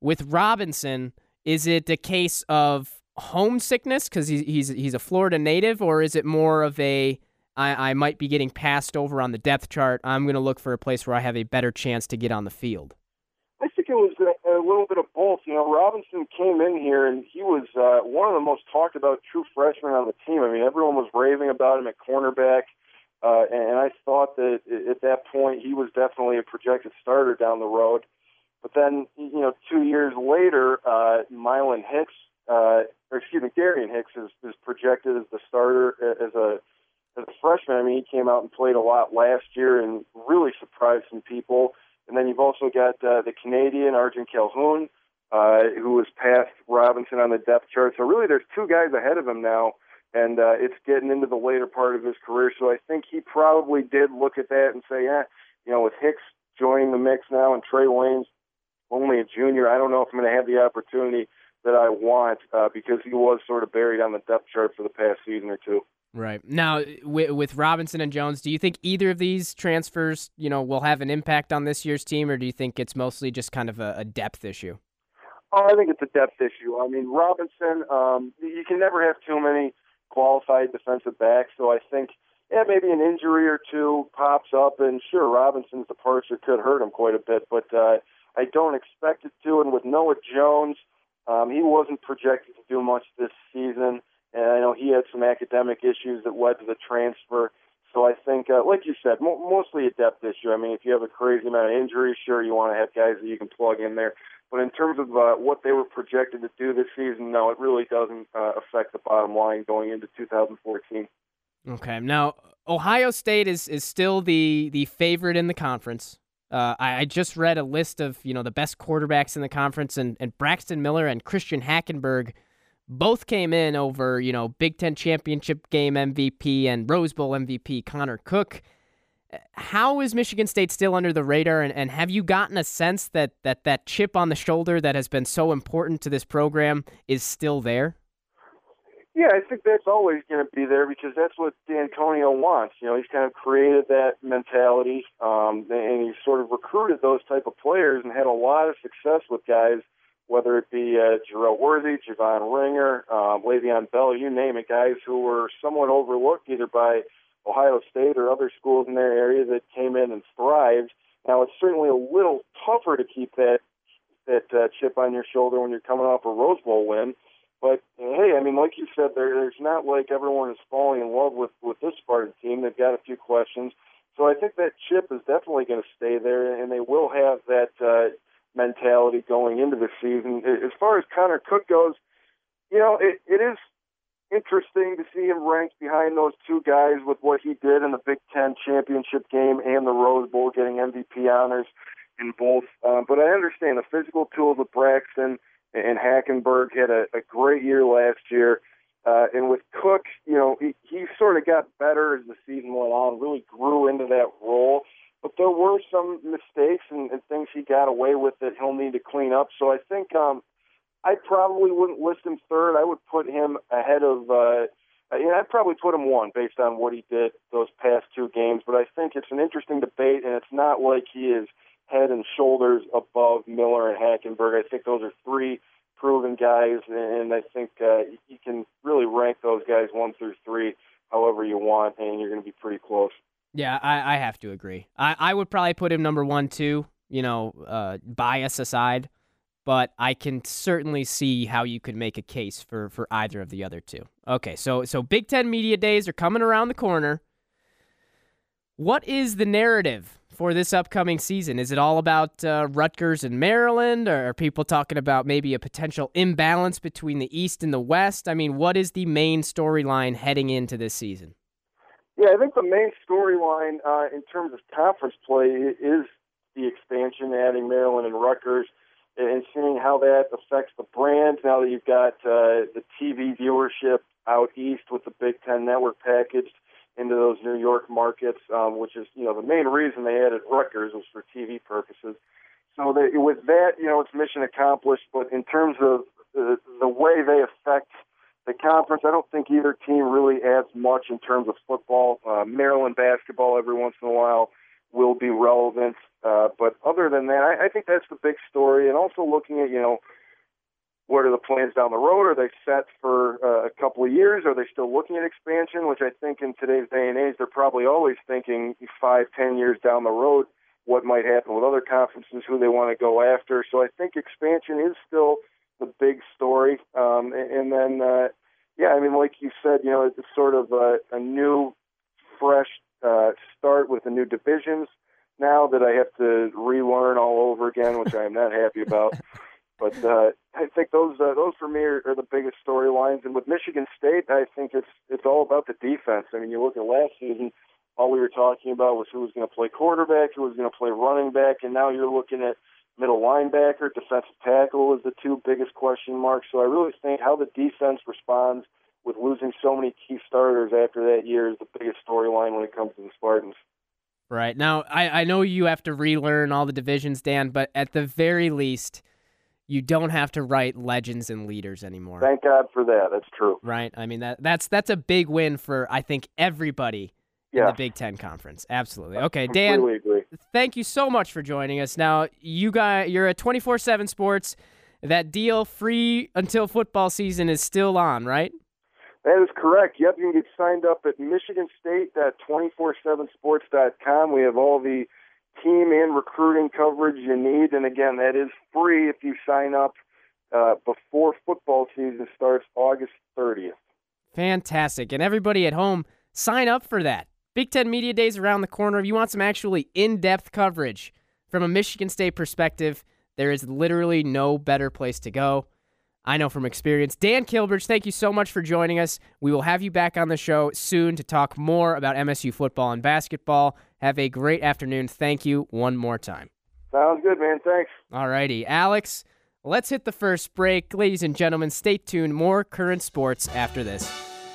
With Robinson, is it a case of homesickness because he's, he's, he's a Florida native, or is it more of a, I, I might be getting passed over on the depth chart, I'm going to look for a place where I have a better chance to get on the field? I think it was a, a little bit of both. You know, Robinson came in here, and he was uh, one of the most talked about true freshmen on the team. I mean, everyone was raving about him at cornerback, uh, and I thought that at that point he was definitely a projected starter down the road. But then, you know, two years later, uh, Mylan Hicks, uh, or excuse me, Darian Hicks is, is projected as the starter as a as a freshman. I mean, he came out and played a lot last year and really surprised some people. And then you've also got uh, the Canadian, Arjun Calhoun, uh, who was past Robinson on the depth chart. So really there's two guys ahead of him now, and uh, it's getting into the later part of his career. So I think he probably did look at that and say, yeah, you know, with Hicks joining the mix now and Trey Waynes only a junior, I don't know if I'm going to have the opportunity that I want uh, because he was sort of buried on the depth chart for the past season or two. Right. Now, with, with Robinson and Jones, do you think either of these transfers, you know, will have an impact on this year's team, or do you think it's mostly just kind of a, a depth issue? Oh, I think it's a depth issue. I mean, Robinson, um, you can never have too many qualified defensive backs, so I think, yeah, maybe an injury or two pops up, and sure, Robinson's departure could hurt him quite a bit, but uh, I don't expect it to, and with Noah Jones, um, he wasn't projected to do much this season. And I know he had some academic issues that led to the transfer. So I think, uh, like you said, mo- mostly a depth issue. I mean, if you have a crazy amount of injuries, sure, you want to have guys that you can plug in there. But in terms of uh, what they were projected to do this season, no, it really doesn't uh, affect the bottom line going into two thousand fourteen. Okay. Now, Ohio State is, is still the, the favorite in the conference. Uh, I, I just read a list of, you know, the best quarterbacks in the conference, and, and Braxton Miller and Christian Hackenberg both came in over, you know, Big Ten championship game M V P and Rose Bowl M V P Connor Cook. How is Michigan State still under the radar, and, and have you gotten a sense that, that that chip on the shoulder that has been so important to this program is still there? Yeah, I think that's always going to be there because that's what D'Antonio wants. You know, he's kind of created that mentality, um, and he's sort of recruited those type of players and had a lot of success with guys, whether it be uh, Jarrell Worthy, Javon Ringer, um, Le'Veon Bell, you name it, guys who were somewhat overlooked either by Ohio State or other schools in their area that came in and thrived. Now, it's certainly a little tougher to keep that that uh, chip on your shoulder when you're coming off a Rose Bowl win. But, hey, I mean, like you said, there, there's not like everyone is falling in love with, with this Spartan team. They've got a few questions. So I think that chip is definitely going to stay there, and they will have that uh, mentality going into the season. As far as Connor Cook goes, you know, it, it is interesting to see him ranked behind those two guys with what he did in the Big Ten championship game and the Rose Bowl, getting M V P honors in both. Um, but I understand the physical tools of Braxton and Hackenberg had a, a great year last year. Uh, and with Cook, you know, he, he sort of got better as the season went on, really grew into that role. But there were some mistakes and, and things he got away with that he'll need to clean up. So I think um, I probably wouldn't list him third. I would put him ahead of uh, – you know, I'd probably put him one based on what he did those past two games. But I think it's an interesting debate, and it's not like he is head and shoulders above Miller and Hackenberg. I think those are three proven guys, and I think uh, you can really rank those guys one through three however you want, and you're going to be pretty close. Yeah, I, I have to agree. I, I would probably put him number one, too, you know, uh, bias aside, but I can certainly see how you could make a case for, for either of the other two. Okay, so so Big Ten Media Days are coming around the corner. What is the narrative for this upcoming season? Is it all about uh, Rutgers and Maryland, or are people talking about maybe a potential imbalance between the East and the West? I mean, what is the main storyline heading into this season? Yeah, I think the main storyline uh, in terms of conference play is the expansion, adding Maryland and Rutgers, and seeing how that affects the brand now that you've got uh, the T V viewership out east with the Big Ten Network packaged into those New York markets, um, which is, you know, the main reason they added Rutgers was for T V purposes. So they, with that, you know, it's mission accomplished. But in terms of the, the way they affect the conference, I don't think either team really adds much in terms of football. Uh, Maryland basketball every once in a while will be relevant. Uh, but other than that, I, I think that's the big story. And also looking at, you know, what are the plans down the road? Are they set for uh, a couple of years? Are they still looking at expansion? Which I think in today's day and age, they're probably always thinking five, ten years down the road, what might happen with other conferences, who they want to go after. So I think expansion is still the big story. Um, and, and then, uh, yeah, I mean, like you said, you know, it's sort of a, a new, fresh uh, start with the new divisions now that I have to relearn all over again, which I am not happy about. But uh, I think those uh, those for me are, are the biggest storylines. And with Michigan State, I think it's it's all about the defense. I mean, you look at last season, all we were talking about was who was going to play quarterback, who was going to play running back, and now you're looking at middle linebacker, defensive tackle is the two biggest question marks. So I really think how the defense responds with losing so many key starters after that year is the biggest storyline when it comes to the Spartans. Right. Now, I, I know you have to relearn all the divisions, Dan, but at the very least, you don't have to write legends and leaders anymore. Thank God for that. That's true. Right. I mean, that that's that's a big win for, I think, everybody yeah. in the Big Ten Conference. Absolutely. Okay, I Dan, completely agree. Thank you so much for joining us. Now, you guys, you're at twenty-four seven Sports. That deal, free until football season, is still on, right? That is correct. Yep, you can get signed up at michigan state dot two four seven sports dot com. We have all the team and recruiting coverage you need. And again, that is free if you sign up uh, before football season starts August thirtieth. Fantastic. And everybody at home, sign up for that. Big Ten Media Days around the corner. If you want some actually in-depth coverage from a Michigan State perspective, there is literally no better place to go. I know from experience. Dan Kilbridge, thank you so much for joining us. We will have you back on the show soon to talk more about M S U football and basketball. Have a great afternoon. Thank you one more time. Sounds good, man. Thanks. All righty. Alex, let's hit the first break. Ladies and gentlemen, stay tuned. More current sports after this.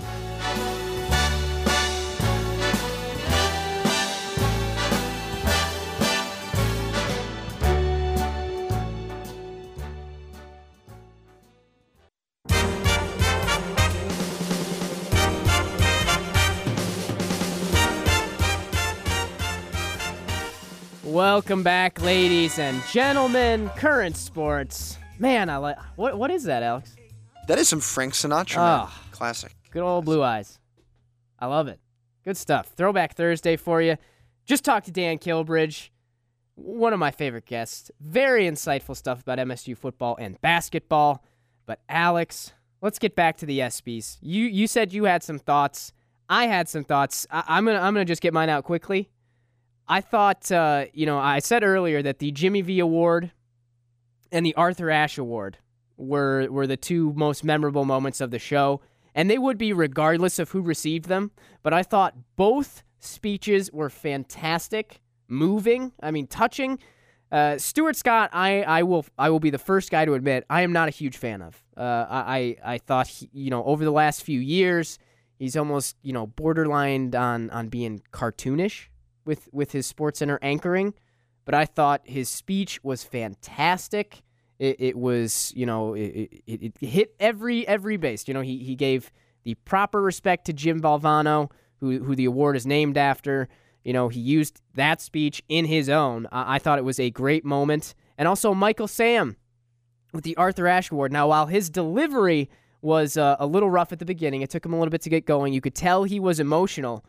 Welcome back, ladies and gentlemen. Current sports. Man, I like. What what is that, Alex? That is some Frank Sinatra, man. Oh, Classic. Good old Blue Eyes. I love it. Good stuff. Throwback Thursday for you. Just talked to Dan Kilbridge, one of my favorite guests. Very insightful stuff about M S U football and basketball. But Alex, let's get back to the ESPYs. You you said you had some thoughts. I had some thoughts. I, I'm gonna I'm gonna just get mine out quickly. I thought, uh, you know, I said earlier that the Jimmy V Award and the Arthur Ashe Award were were the two most memorable moments of the show, and they would be regardless of who received them. But I thought both speeches were fantastic, moving, I mean, touching. Uh, Stuart Scott, I, I will I will be the first guy to admit, I am not a huge fan of. Uh, I, I thought, he, you know, over the last few years, he's almost, you know, borderline on, on being cartoonish with with his SportsCenter anchoring, but I thought his speech was fantastic. It, it was, you know, it, it, it hit every every base. You know, he he gave the proper respect to Jim Valvano, who who the award is named after. You know, he used that speech in his own. I, I thought it was a great moment. And also Michael Sam with the Arthur Ashe Award. Now, while his delivery was uh, a little rough at the beginning, it took him a little bit to get going. You could tell he was emotional.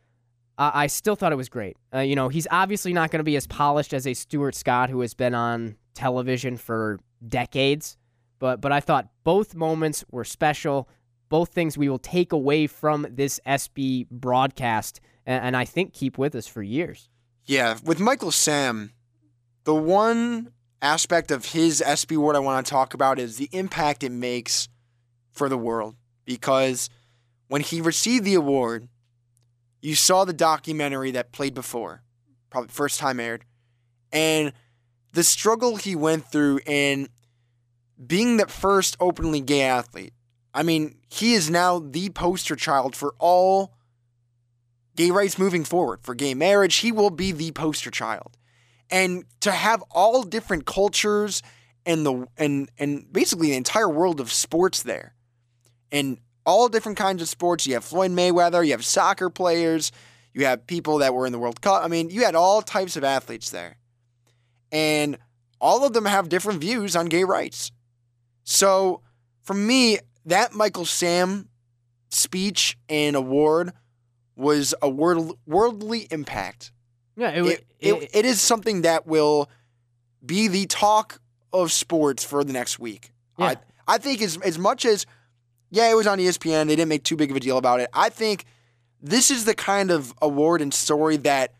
I still thought it was great. Uh, you know, he's obviously not going to be as polished as a Stuart Scott who has been on television for decades, but but I thought both moments were special, both things we will take away from this S B broadcast, and, and I think keep with us for years. Yeah, with Michael Sam, the one aspect of his S B award I want to talk about is the impact it makes for the world, because when he received the award, you saw the documentary that played before, probably first time aired, and the struggle he went through in being the first openly gay athlete. I mean, he is now the poster child for all gay rights moving forward, for gay marriage. He will be the poster child. And to have all different cultures and the and and basically the entire world of sports there, and all different kinds of sports. You have Floyd Mayweather, you have soccer players, you You have people that were in the World Cup. I mean, you had all types of athletes there. And all of them have different views on gay rights. So, for me, that Michael Sam speech and award was a world, worldly impact. Yeah, it, it, it, it, it is something that will be the talk of sports for the next week. Yeah. I, I think as, as much as, yeah, it was on E S P N, they didn't make too big of a deal about it. I think this is the kind of award and story that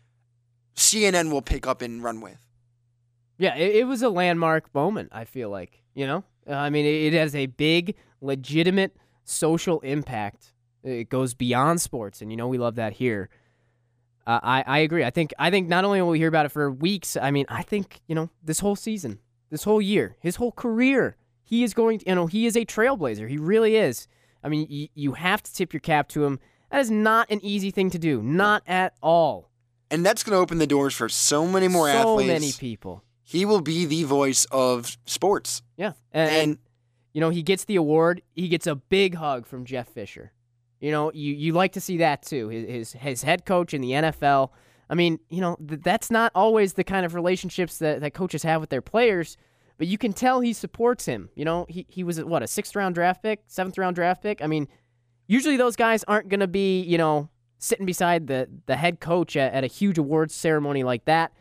C N N will pick up and run with. Yeah, it, it was a landmark moment, I feel like, you know? Uh, I mean, it, it has a big, legitimate social impact. It goes beyond sports, and you know we love that here. Uh, I, I agree. I think I think not only will we hear about it for weeks, I mean, I think, you know, this whole season, this whole year, his whole career, he is going to, you know, he is a trailblazer. He really is. I mean, y- you have to tip your cap to him. That is not an easy thing to do. Not at all. And that's going to open the doors for so many more so athletes. So many people. He will be the voice of sports. Yeah. And, and, you know, he gets the award. He gets a big hug from Jeff Fisher. You know, you, you like to see that too. His, his his head coach in the N F L. I mean, you know, th- that's not always the kind of relationships that, that coaches have with their players, but you can tell he supports him. You know, he, he was, what, a sixth-round draft pick, seventh-round draft pick? I mean, usually those guys aren't going to be, you know, sitting beside the, the head coach at, at a huge awards ceremony like that.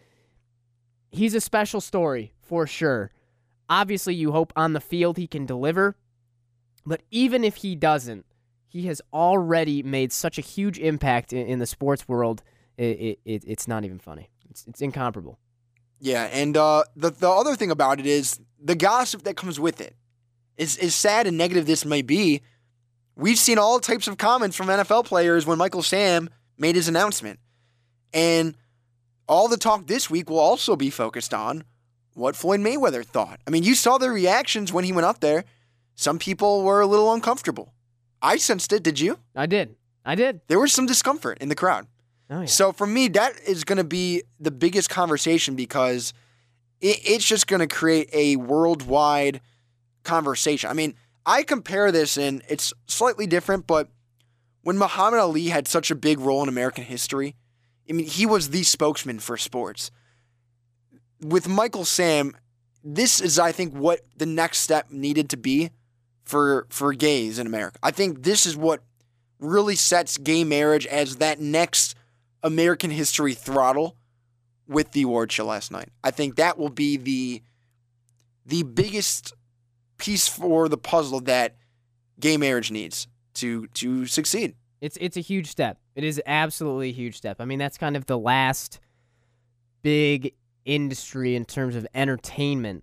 He's a special story, for sure. Obviously, you hope on the field he can deliver, but even if he doesn't, he has already made such a huge impact in, in the sports world, it, it, it's not even funny. It's, it's incomparable. Yeah, and uh, the the other thing about it is the gossip that comes with it. As, as sad and negative this may be, we've seen all types of comments from N F L players when Michael Sam made his announcement. And all the talk this week will also be focused on what Floyd Mayweather thought. I mean, you saw the reactions when he went up there. Some people were a little uncomfortable. I sensed it, did you? I did. I did. There was some discomfort in the crowd. Oh, yeah. So for me, that is going to be the biggest conversation because it, it's just going to create a worldwide conversation. I mean, I compare this, and it's slightly different, but when Muhammad Ali had such a big role in American history, I mean, he was the spokesman for sports. With Michael Sam, this is, I think, what the next step needed to be for for gays in America. I think this is what really sets gay marriage as that next American history throttle with the award show last night. I think that will be the the biggest piece for the puzzle that gay marriage needs to to succeed. It's it's a huge step. It is absolutely a huge step. I mean, that's kind of the last big industry in terms of entertainment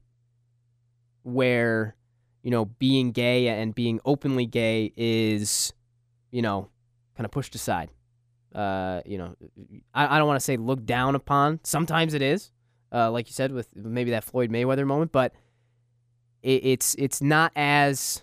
where, you know, being gay and being openly gay is, you know, kind of pushed aside. Uh, you know, I, I don't want to say looked down upon. Sometimes it is, uh, like you said, with maybe that Floyd Mayweather moment, but it, it's it's not as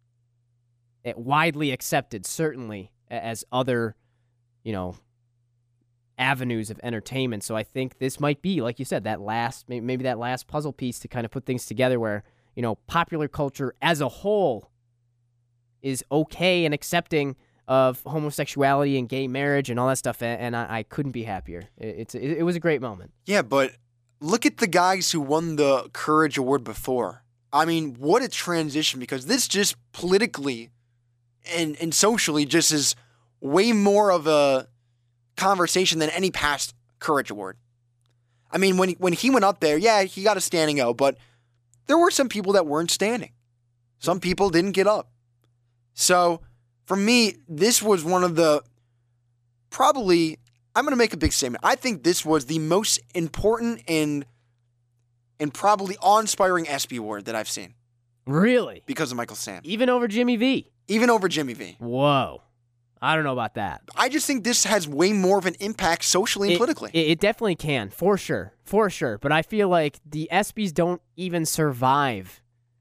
widely accepted, certainly, as other, you know, avenues of entertainment. So I think this might be, like you said, that last, maybe that last puzzle piece to kind of put things together where, you know, popular culture as a whole is okay and accepting of homosexuality and gay marriage and all that stuff, and I, I couldn't be happier. It's it, it was a great moment. Yeah, but look at the guys who won the Courage Award before. I mean, what a transition, because this just politically and, and socially just is way more of a conversation than any past Courage Award. I mean, when he, when he went up there, yeah, he got a standing O, but there were some people that weren't standing. Some people didn't get up. So, for me, this was one of the, probably, I'm going to make a big statement. I think this was the most important and and probably awe-inspiring ESPY award that I've seen. Really? Because of Michael Sam. Even over Jimmy V? Even over Jimmy V. Whoa. I don't know about that. I just think this has way more of an impact socially and it, politically. It, it definitely can, for sure. For sure. But I feel like the ESPYs don't even survive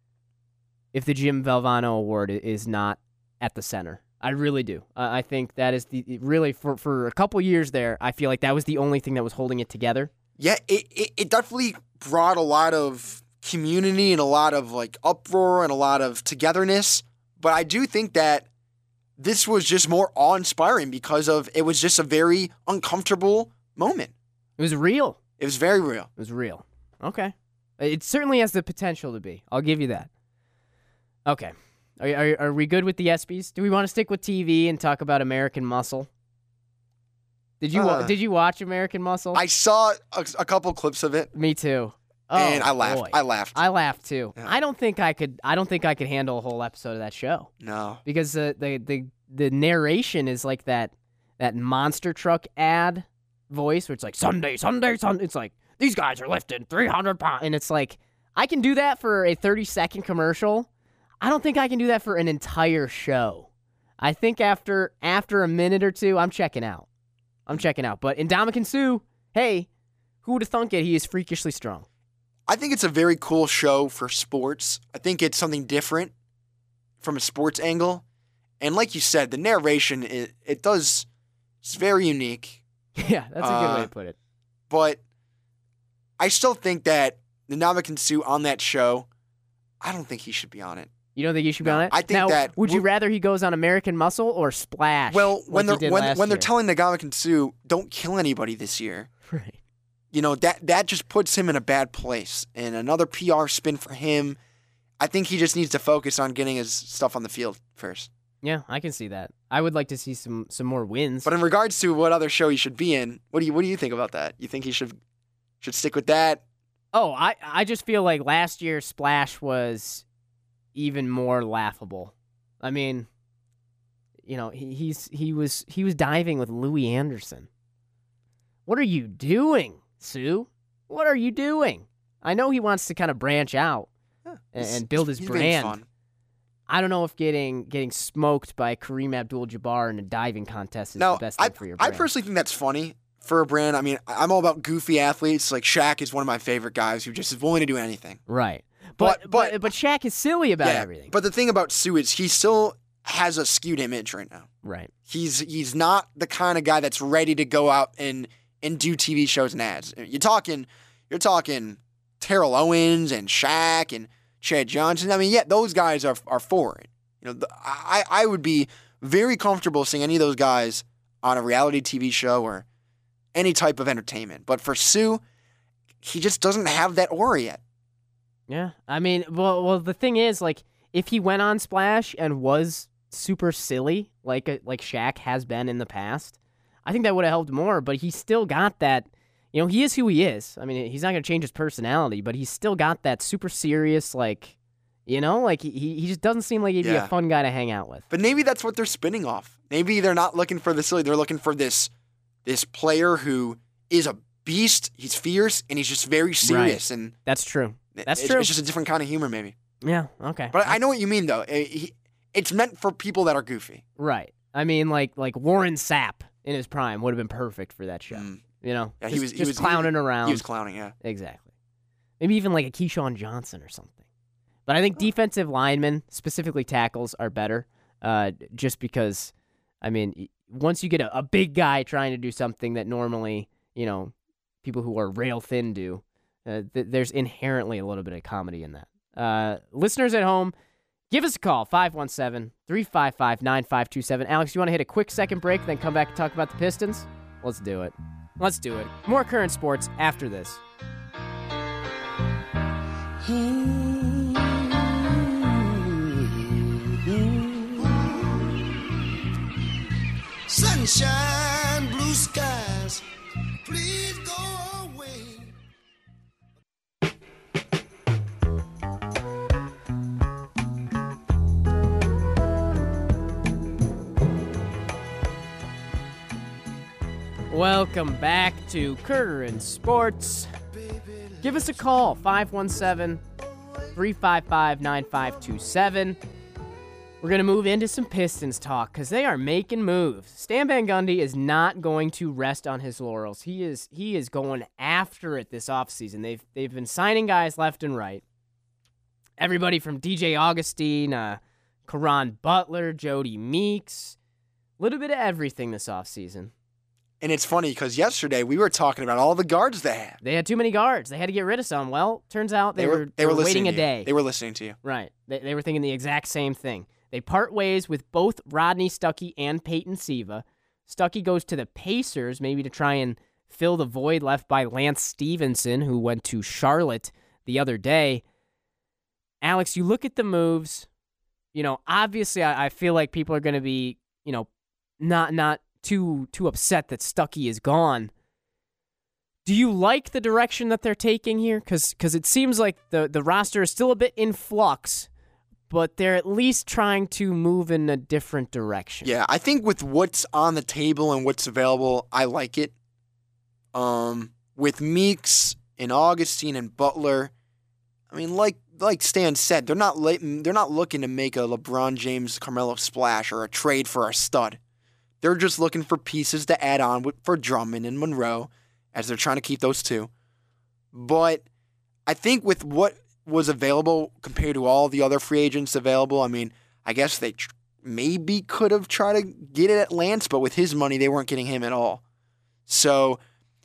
if the Jim Valvano Award is not at the center. I really do. Uh, I think that is the really, for, for a couple years there, I feel like that was the only thing that was holding it together. Yeah, it, it, it definitely brought a lot of community and a lot of like uproar and a lot of togetherness. But I do think that this was just more awe-inspiring because of it was just a very uncomfortable moment. It was real. It was very real. It was real. Okay. It certainly has the potential to be. I'll give you that. Okay. Are, are, are we good with the ESPYs? Do we want to stick with T V and talk about American Muscle? Did you Uh, Did you watch American Muscle? I saw a, a couple clips of it, Me too. Oh, and I laughed. boy. I laughed. I laughed too. Yeah. I don't think I could. I don't think I could handle a whole episode of that show no. because the the the, the narration is like that that monster truck ad voice where it's like Sunday, Sunday, Sunday. It's like these guys are lifting three hundred pounds, and it's like I can do that for a thirty second commercial. I don't think I can do that for an entire show. I think after after a minute or two, I'm checking out. I'm checking out. But Ndamukong Suh, hey, who would have thunk it? He is freakishly strong. I think it's a very cool show for sports. I think it's something different from a sports angle. And like you said, the narration, it, it does, it's very unique. Yeah, that's a good Uh, way to put it. But I still think that the Ndamukong Suh on that show, I don't think he should be on it. You don't think he should be No, on it? I think now, that- would you w- rather he goes on American Muscle or Splash? Well, when like he they're did when, last when they're year? telling the Ndamukong Suh, don't kill anybody this year, Right. you know, that that just puts him in a bad place. And another P R spin for him. I think he just needs to focus on getting his stuff on the field first. Yeah, I can see that. I would like to see some some more wins. But in regards to what other show he should be in, what do you what do you think about that? You think he should should stick with that? oh, I I just feel like last year's Splash was even more laughable. I mean, you know, he, he's he was he was diving with Louis Anderson. What are you doing, Sue? What are you doing? I know he wants to kind of branch out Yeah, and, he's- and build his he's being brand. fun. I don't know if getting getting smoked by Kareem Abdul-Jabbar in a diving contest is Now, the best I, thing for your I brand. personally think that's funny for a brand. I mean, I'm all about goofy athletes. Like Shaq is one of my favorite guys who just is willing to do anything. Right. But But- but but- but Shaq is silly about yeah, everything. But the thing about Sue is he still has a skewed image right now. right. He's he's not the kind of guy that's ready to go out and and do T V shows and ads. You're talking you're talking Terrell Owens and Shaq and Chad Johnson. I mean, yeah, those guys are are for it. You know, the, I I would be very comfortable seeing any of those guys on a reality T V show or any type of entertainment. But for Sue, he just doesn't have that aura yet. Yeah. I mean, well well the thing is like if he went on Splash and was super silly like a, like Shaq has been in the past, I think that would have helped more, but he still got that, you know, he is who he is. I mean, he's not going to change his personality, but he's still got that super serious like, you know, like he he just doesn't seem like he'd be Yeah. a fun guy to hang out with. But maybe that's what they're spinning off. Maybe they're not looking for the silly. They're looking for this this player who is a beast. He's fierce and he's just very serious. And That's true. That's it's, true. It's just a different kind of humor, maybe. Yeah, okay. But I know what you mean, though. It- he- it's meant for people that are goofy. Right. I mean, like like Warren Sapp in his prime would have been perfect for that show. Mm. You know, Yeah, just, he was he just was clowning he, around. He was clowning, yeah. Exactly. Maybe even like a Keyshawn Johnson or something. But I think defensive linemen, specifically tackles, are better. Uh, just because, I mean, y- once you get a, a big guy trying to do something that normally, you know, people who are rail thin do, uh, th- there's inherently a little bit of comedy in that. Uh, listeners at home, give us a call, five one seven, three five five, nine five two seven. Alex, you want to hit a quick second break, then come back and talk about the Pistons? Let's do it. Let's do it. More current sports after this. Sunshine, blue skies, please go away. Welcome back to Current Sports. Give us a call, five one seven, three five five, nine five two seven. We're going to move into some Pistons talk because they are making moves. Stan Van Gundy is not going to rest on his laurels. He is he is going after it this offseason. They've, they've been signing guys left and right. Everybody from D J Augustine, uh, Caron Butler, Jody Meeks. A little bit of everything this offseason. And it's funny because yesterday we were talking about all the guards they had. They had too many guards. They had to get rid of some. Well, turns out they, were, they were listening waiting a to you. day. They were listening to you. Right. They, they were thinking the exact same thing. They part ways with both Rodney Stuckey and Peyton Siva. Stuckey goes to the Pacers, maybe to try and fill the void left by Lance Stevenson, who went to Charlotte the other day. Alex, you look at the moves, you know, obviously I, I feel like people are going to be, you know, not not too too upset that Stuckey is gone. Do you like the direction that they're taking here? Because because it seems like the, the roster is still a bit in flux, but they're at least trying to move in a different direction. Yeah, I think with what's on the table and what's available, I like it. Um, with Meeks and Augustine and Butler, I mean, like like Stan said, they're not la- they're not looking to make a LeBron James Carmelo splash or a trade for a stud. They're just looking for pieces to add on with, for Drummond and Monroe, as they're trying to keep those two. But I think with what was available compared to all the other free agents available, I mean, I guess they tr- maybe could have tried to get it at Lance, but with his money, they weren't getting him at all. So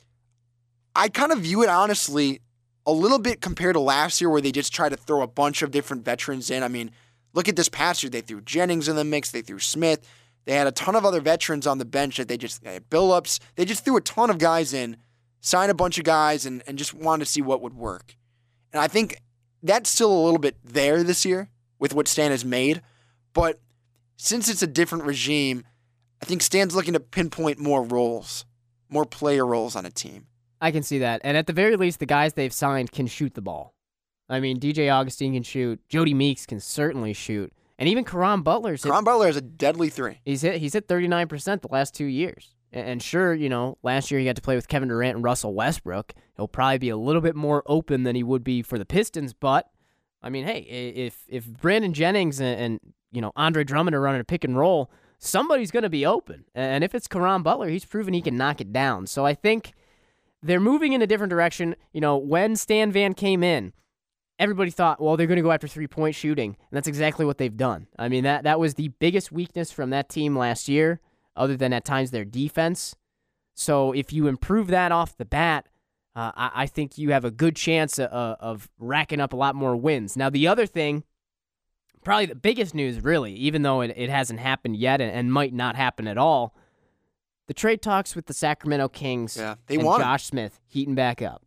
I kind of view it, honestly, a little bit compared to last year where they just tried to throw a bunch of different veterans in. I mean, look at this past year. They threw Jennings in the mix. They threw Smith. They had a ton of other veterans on the bench that they just, they had Billups. They just threw a ton of guys in, signed a bunch of guys, and, and just wanted to see what would work. And I think that's still a little bit there this year with what Stan has made. But since it's a different regime, I think Stan's looking to pinpoint more roles, more player roles on a team. I can see that. And at the very least, the guys they've signed can shoot the ball. I mean, D J Augustine can shoot. Jody Meeks can certainly shoot. And even Caron Butler's hit, Caron Butler has a deadly three. He's hit, he's hit thirty-nine percent the last two years. And sure, you know, last year he got to play with Kevin Durant and Russell Westbrook. He'll probably be a little bit more open than he would be for the Pistons. But, I mean, hey, if if Brandon Jennings and, and you know, Andre Drummond are running a pick and roll, somebody's going to be open. And if it's Caron Butler, he's proven he can knock it down. So I think they're moving in a different direction. You know, when Stan Van came in, everybody thought, well, they're going to go after three-point shooting, and that's exactly what they've done. I mean, that that was the biggest weakness from that team last year, other than at times their defense. So if you improve that off the bat, uh, I, I think you have a good chance of, of racking up a lot more wins. Now, the other thing, probably the biggest news, really, even though it, it hasn't happened yet and, and might not happen at all, the trade talks with the Sacramento Kings Yeah, they and want him. Josh Smith heating back up.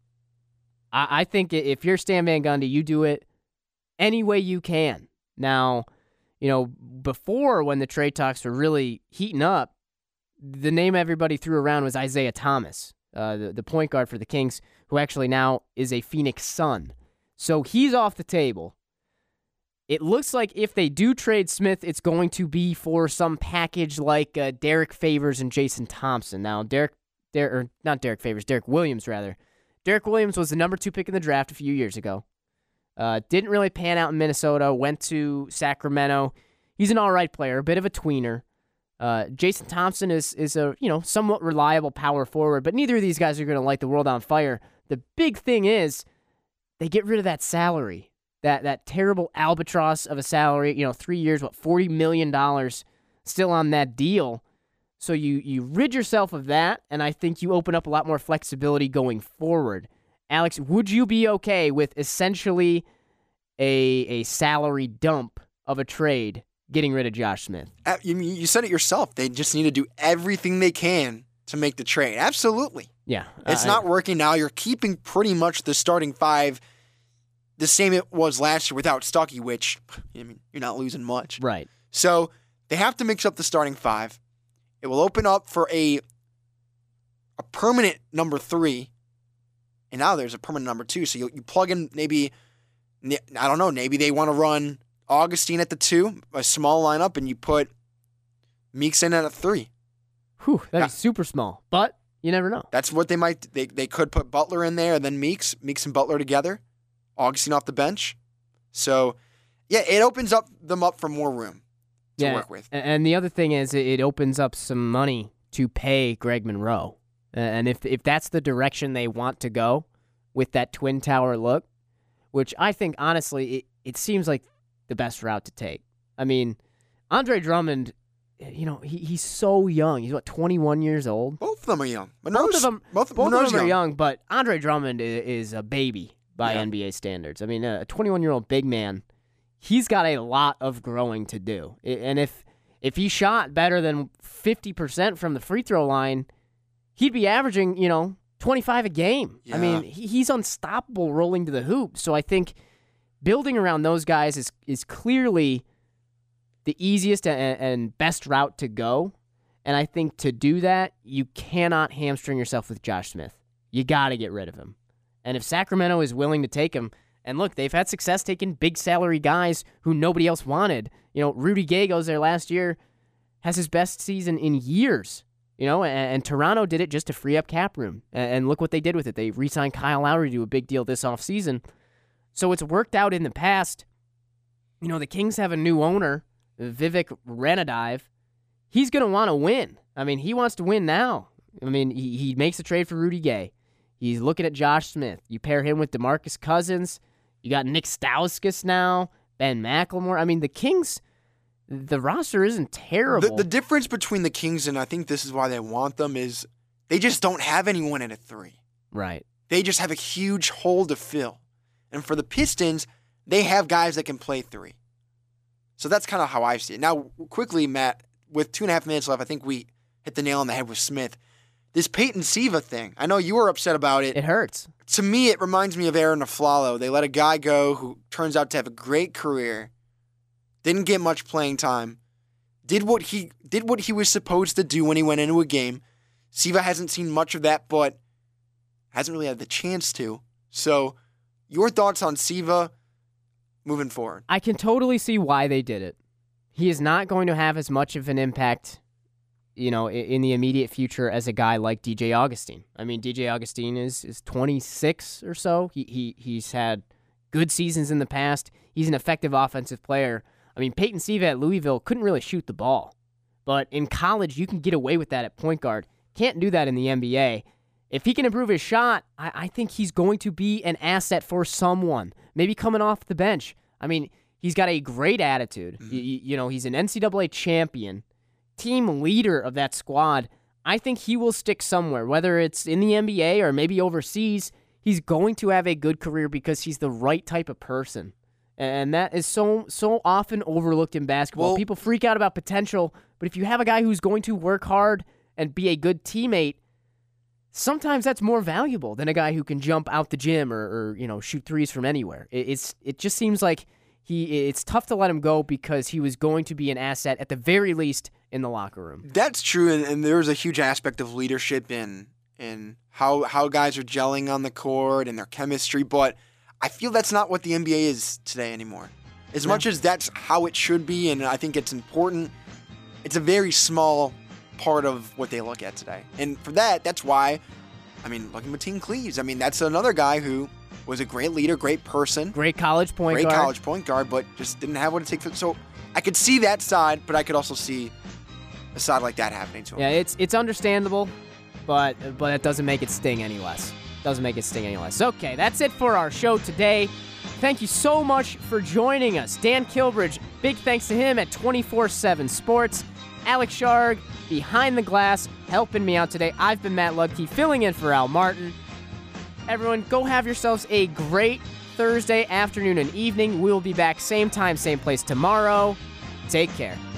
I, I think if you're Stan Van Gundy, you do it any way you can. Now, you know, before when the trade talks were really heating up, the name everybody threw around was Isaiah Thomas, uh, the, the point guard for the Kings, who actually now is a Phoenix Sun. So he's off the table. It looks like if they do trade Smith, it's going to be for some package like uh, Derek Favors and Jason Thompson. Now, Derek, Der- or not Derek Favors, Derek Williams, rather. Derek Williams was the number two pick in the draft a few years ago. Uh, didn't really pan out in Minnesota, went to Sacramento. He's an all right player, a bit of a tweener. Uh, Jason Thompson is is a you know somewhat reliable power forward, but neither of these guys are going to light the world on fire. The big thing is they get rid of that salary. That that terrible albatross of a salary, you know, three years, what, forty million dollars still on that deal. So you, you rid yourself of that, and I think you open up a lot more flexibility going forward. Alex, would you be okay with essentially a a salary dump of a trade getting rid of Josh Smith? Uh, You, you said it yourself. They just need to do everything they can to make the trade. Absolutely. Yeah. It's uh, not working now. You're keeping pretty much the starting five the same it was last year without Stuckey, which, I mean, you're not losing much. Right. So they have to mix up the starting five. It will open up for a a permanent number three, and now there's a permanent number two. So you you plug in maybe, I don't know, maybe they want to run Augustine at the two, a small lineup, and you put Meeks in at a three. Whew, that'd Yeah. be super small, but you never know. That's what they might. They they could put Butler in there and then Meeks, Meeks and Butler together, Augustine off the bench. So yeah, it opens up them up for more room to yeah. work with. a- And the other thing is it- it opens up some money to pay Greg Monroe. Uh, And if if that's the direction they want to go with that Twin Tower look, which I think, honestly, it, it seems like the best route to take. I mean, Andre Drummond, you know, he, he's so young. He's, what, twenty-one years old? Both of them are young. Both Monroe's- of them, both, both Monroe's of them are young. young, but Andre Drummond is, is a baby by Yeah. N B A standards. I mean, a twenty-one-year-old big man, he's got a lot of growing to do. And if if he shot better than fifty percent from the free throw line, he'd be averaging, you know, twenty-five a game. Yeah. I mean, he, he's unstoppable rolling to the hoop. So I think building around those guys is is clearly the easiest and, and best route to go. And I think to do that, you cannot hamstring yourself with Josh Smith. You got to get rid of him. And if Sacramento is willing to take him, and look, they've had success taking big salary guys who nobody else wanted. You know, Rudy Gay goes there last year, has his best season in years. You know, and, and Toronto did it just to free up cap room. And, and look what they did with it. They re-signed Kyle Lowry to a big deal this offseason. So it's worked out in the past. You know, the Kings have a new owner, Vivek Ranadive. He's going to want to win. I mean, he wants to win now. I mean, he, he makes a trade for Rudy Gay. He's looking at Josh Smith. You pair him with DeMarcus Cousins. You got Nick Stauskas now, Ben McLemore. I mean, the Kings, the roster isn't terrible. The, the difference between the Kings, and I think this is why they want them, is they just don't have anyone at a three. Right. They just have a huge hole to fill. And for the Pistons, they have guys that can play three. So that's kind of how I see it. Now, quickly, Matt, with two and a half minutes left, I think we hit the nail on the head with Smith. This Peyton Siva thing, I know you were upset about it. It hurts. To me, it reminds me of Aaron Aflalo. They let a guy go who turns out to have a great career, didn't get much playing time, did what he did what he was supposed to do when he went into a game. Siva hasn't seen much of that, but hasn't really had the chance to. So, your thoughts on Siva moving forward? I can totally see why they did it. He is not going to have as much of an impact, you know, in the immediate future as a guy like D J Augustine. I mean, D J Augustine is is twenty-six or so. He he he's had good seasons in the past. He's an effective offensive player. I mean, Peyton Siva at Louisville couldn't really shoot the ball. But in college, you can get away with that at point guard. Can't do that in the N B A. If he can improve his shot, I, I think he's going to be an asset for someone. Maybe coming off the bench. I mean, he's got a great attitude. Mm-hmm. You, you know, he's an N C double A champion, team leader of that squad. I think he will stick somewhere, whether it's in the N B A or maybe overseas. He's going to have a good career because he's the right type of person. And that is so so often overlooked in basketball. Well, people freak out about potential, but if you have a guy who's going to work hard and be a good teammate, sometimes that's more valuable than a guy who can jump out the gym or, or you know, shoot threes from anywhere. It, it's it just seems like he it's tough to let him go because he was going to be an asset at the very least in the locker room. That's true, and, and there's a huge aspect of leadership in in how how guys are gelling on the court and their chemistry, but I feel that's not what the N B A is today anymore. As much as that's how it should be, and I think it's important, it's a very small part of what they look at today. And for that, that's why, I mean, look at Mateen Cleaves. I mean, that's another guy who was a great leader, great person. Great college point great guard. Great college point guard, but just didn't have what it takes. For, so I could see that side, but I could also see a side like that happening to him. Yeah, it's it's understandable, but but it doesn't make it sting any less. Doesn't make it sting any less. Okay, that's it for our show today. Thank you so much for joining us. Dan Kilbridge, big thanks to him at twenty-four seven Sports. Alex Sharg, behind the glass, helping me out today. I've been Matt Lugke, filling in for Al Martin. Everyone, go have yourselves a great Thursday afternoon and evening. We'll be back same time, same place tomorrow. Take care.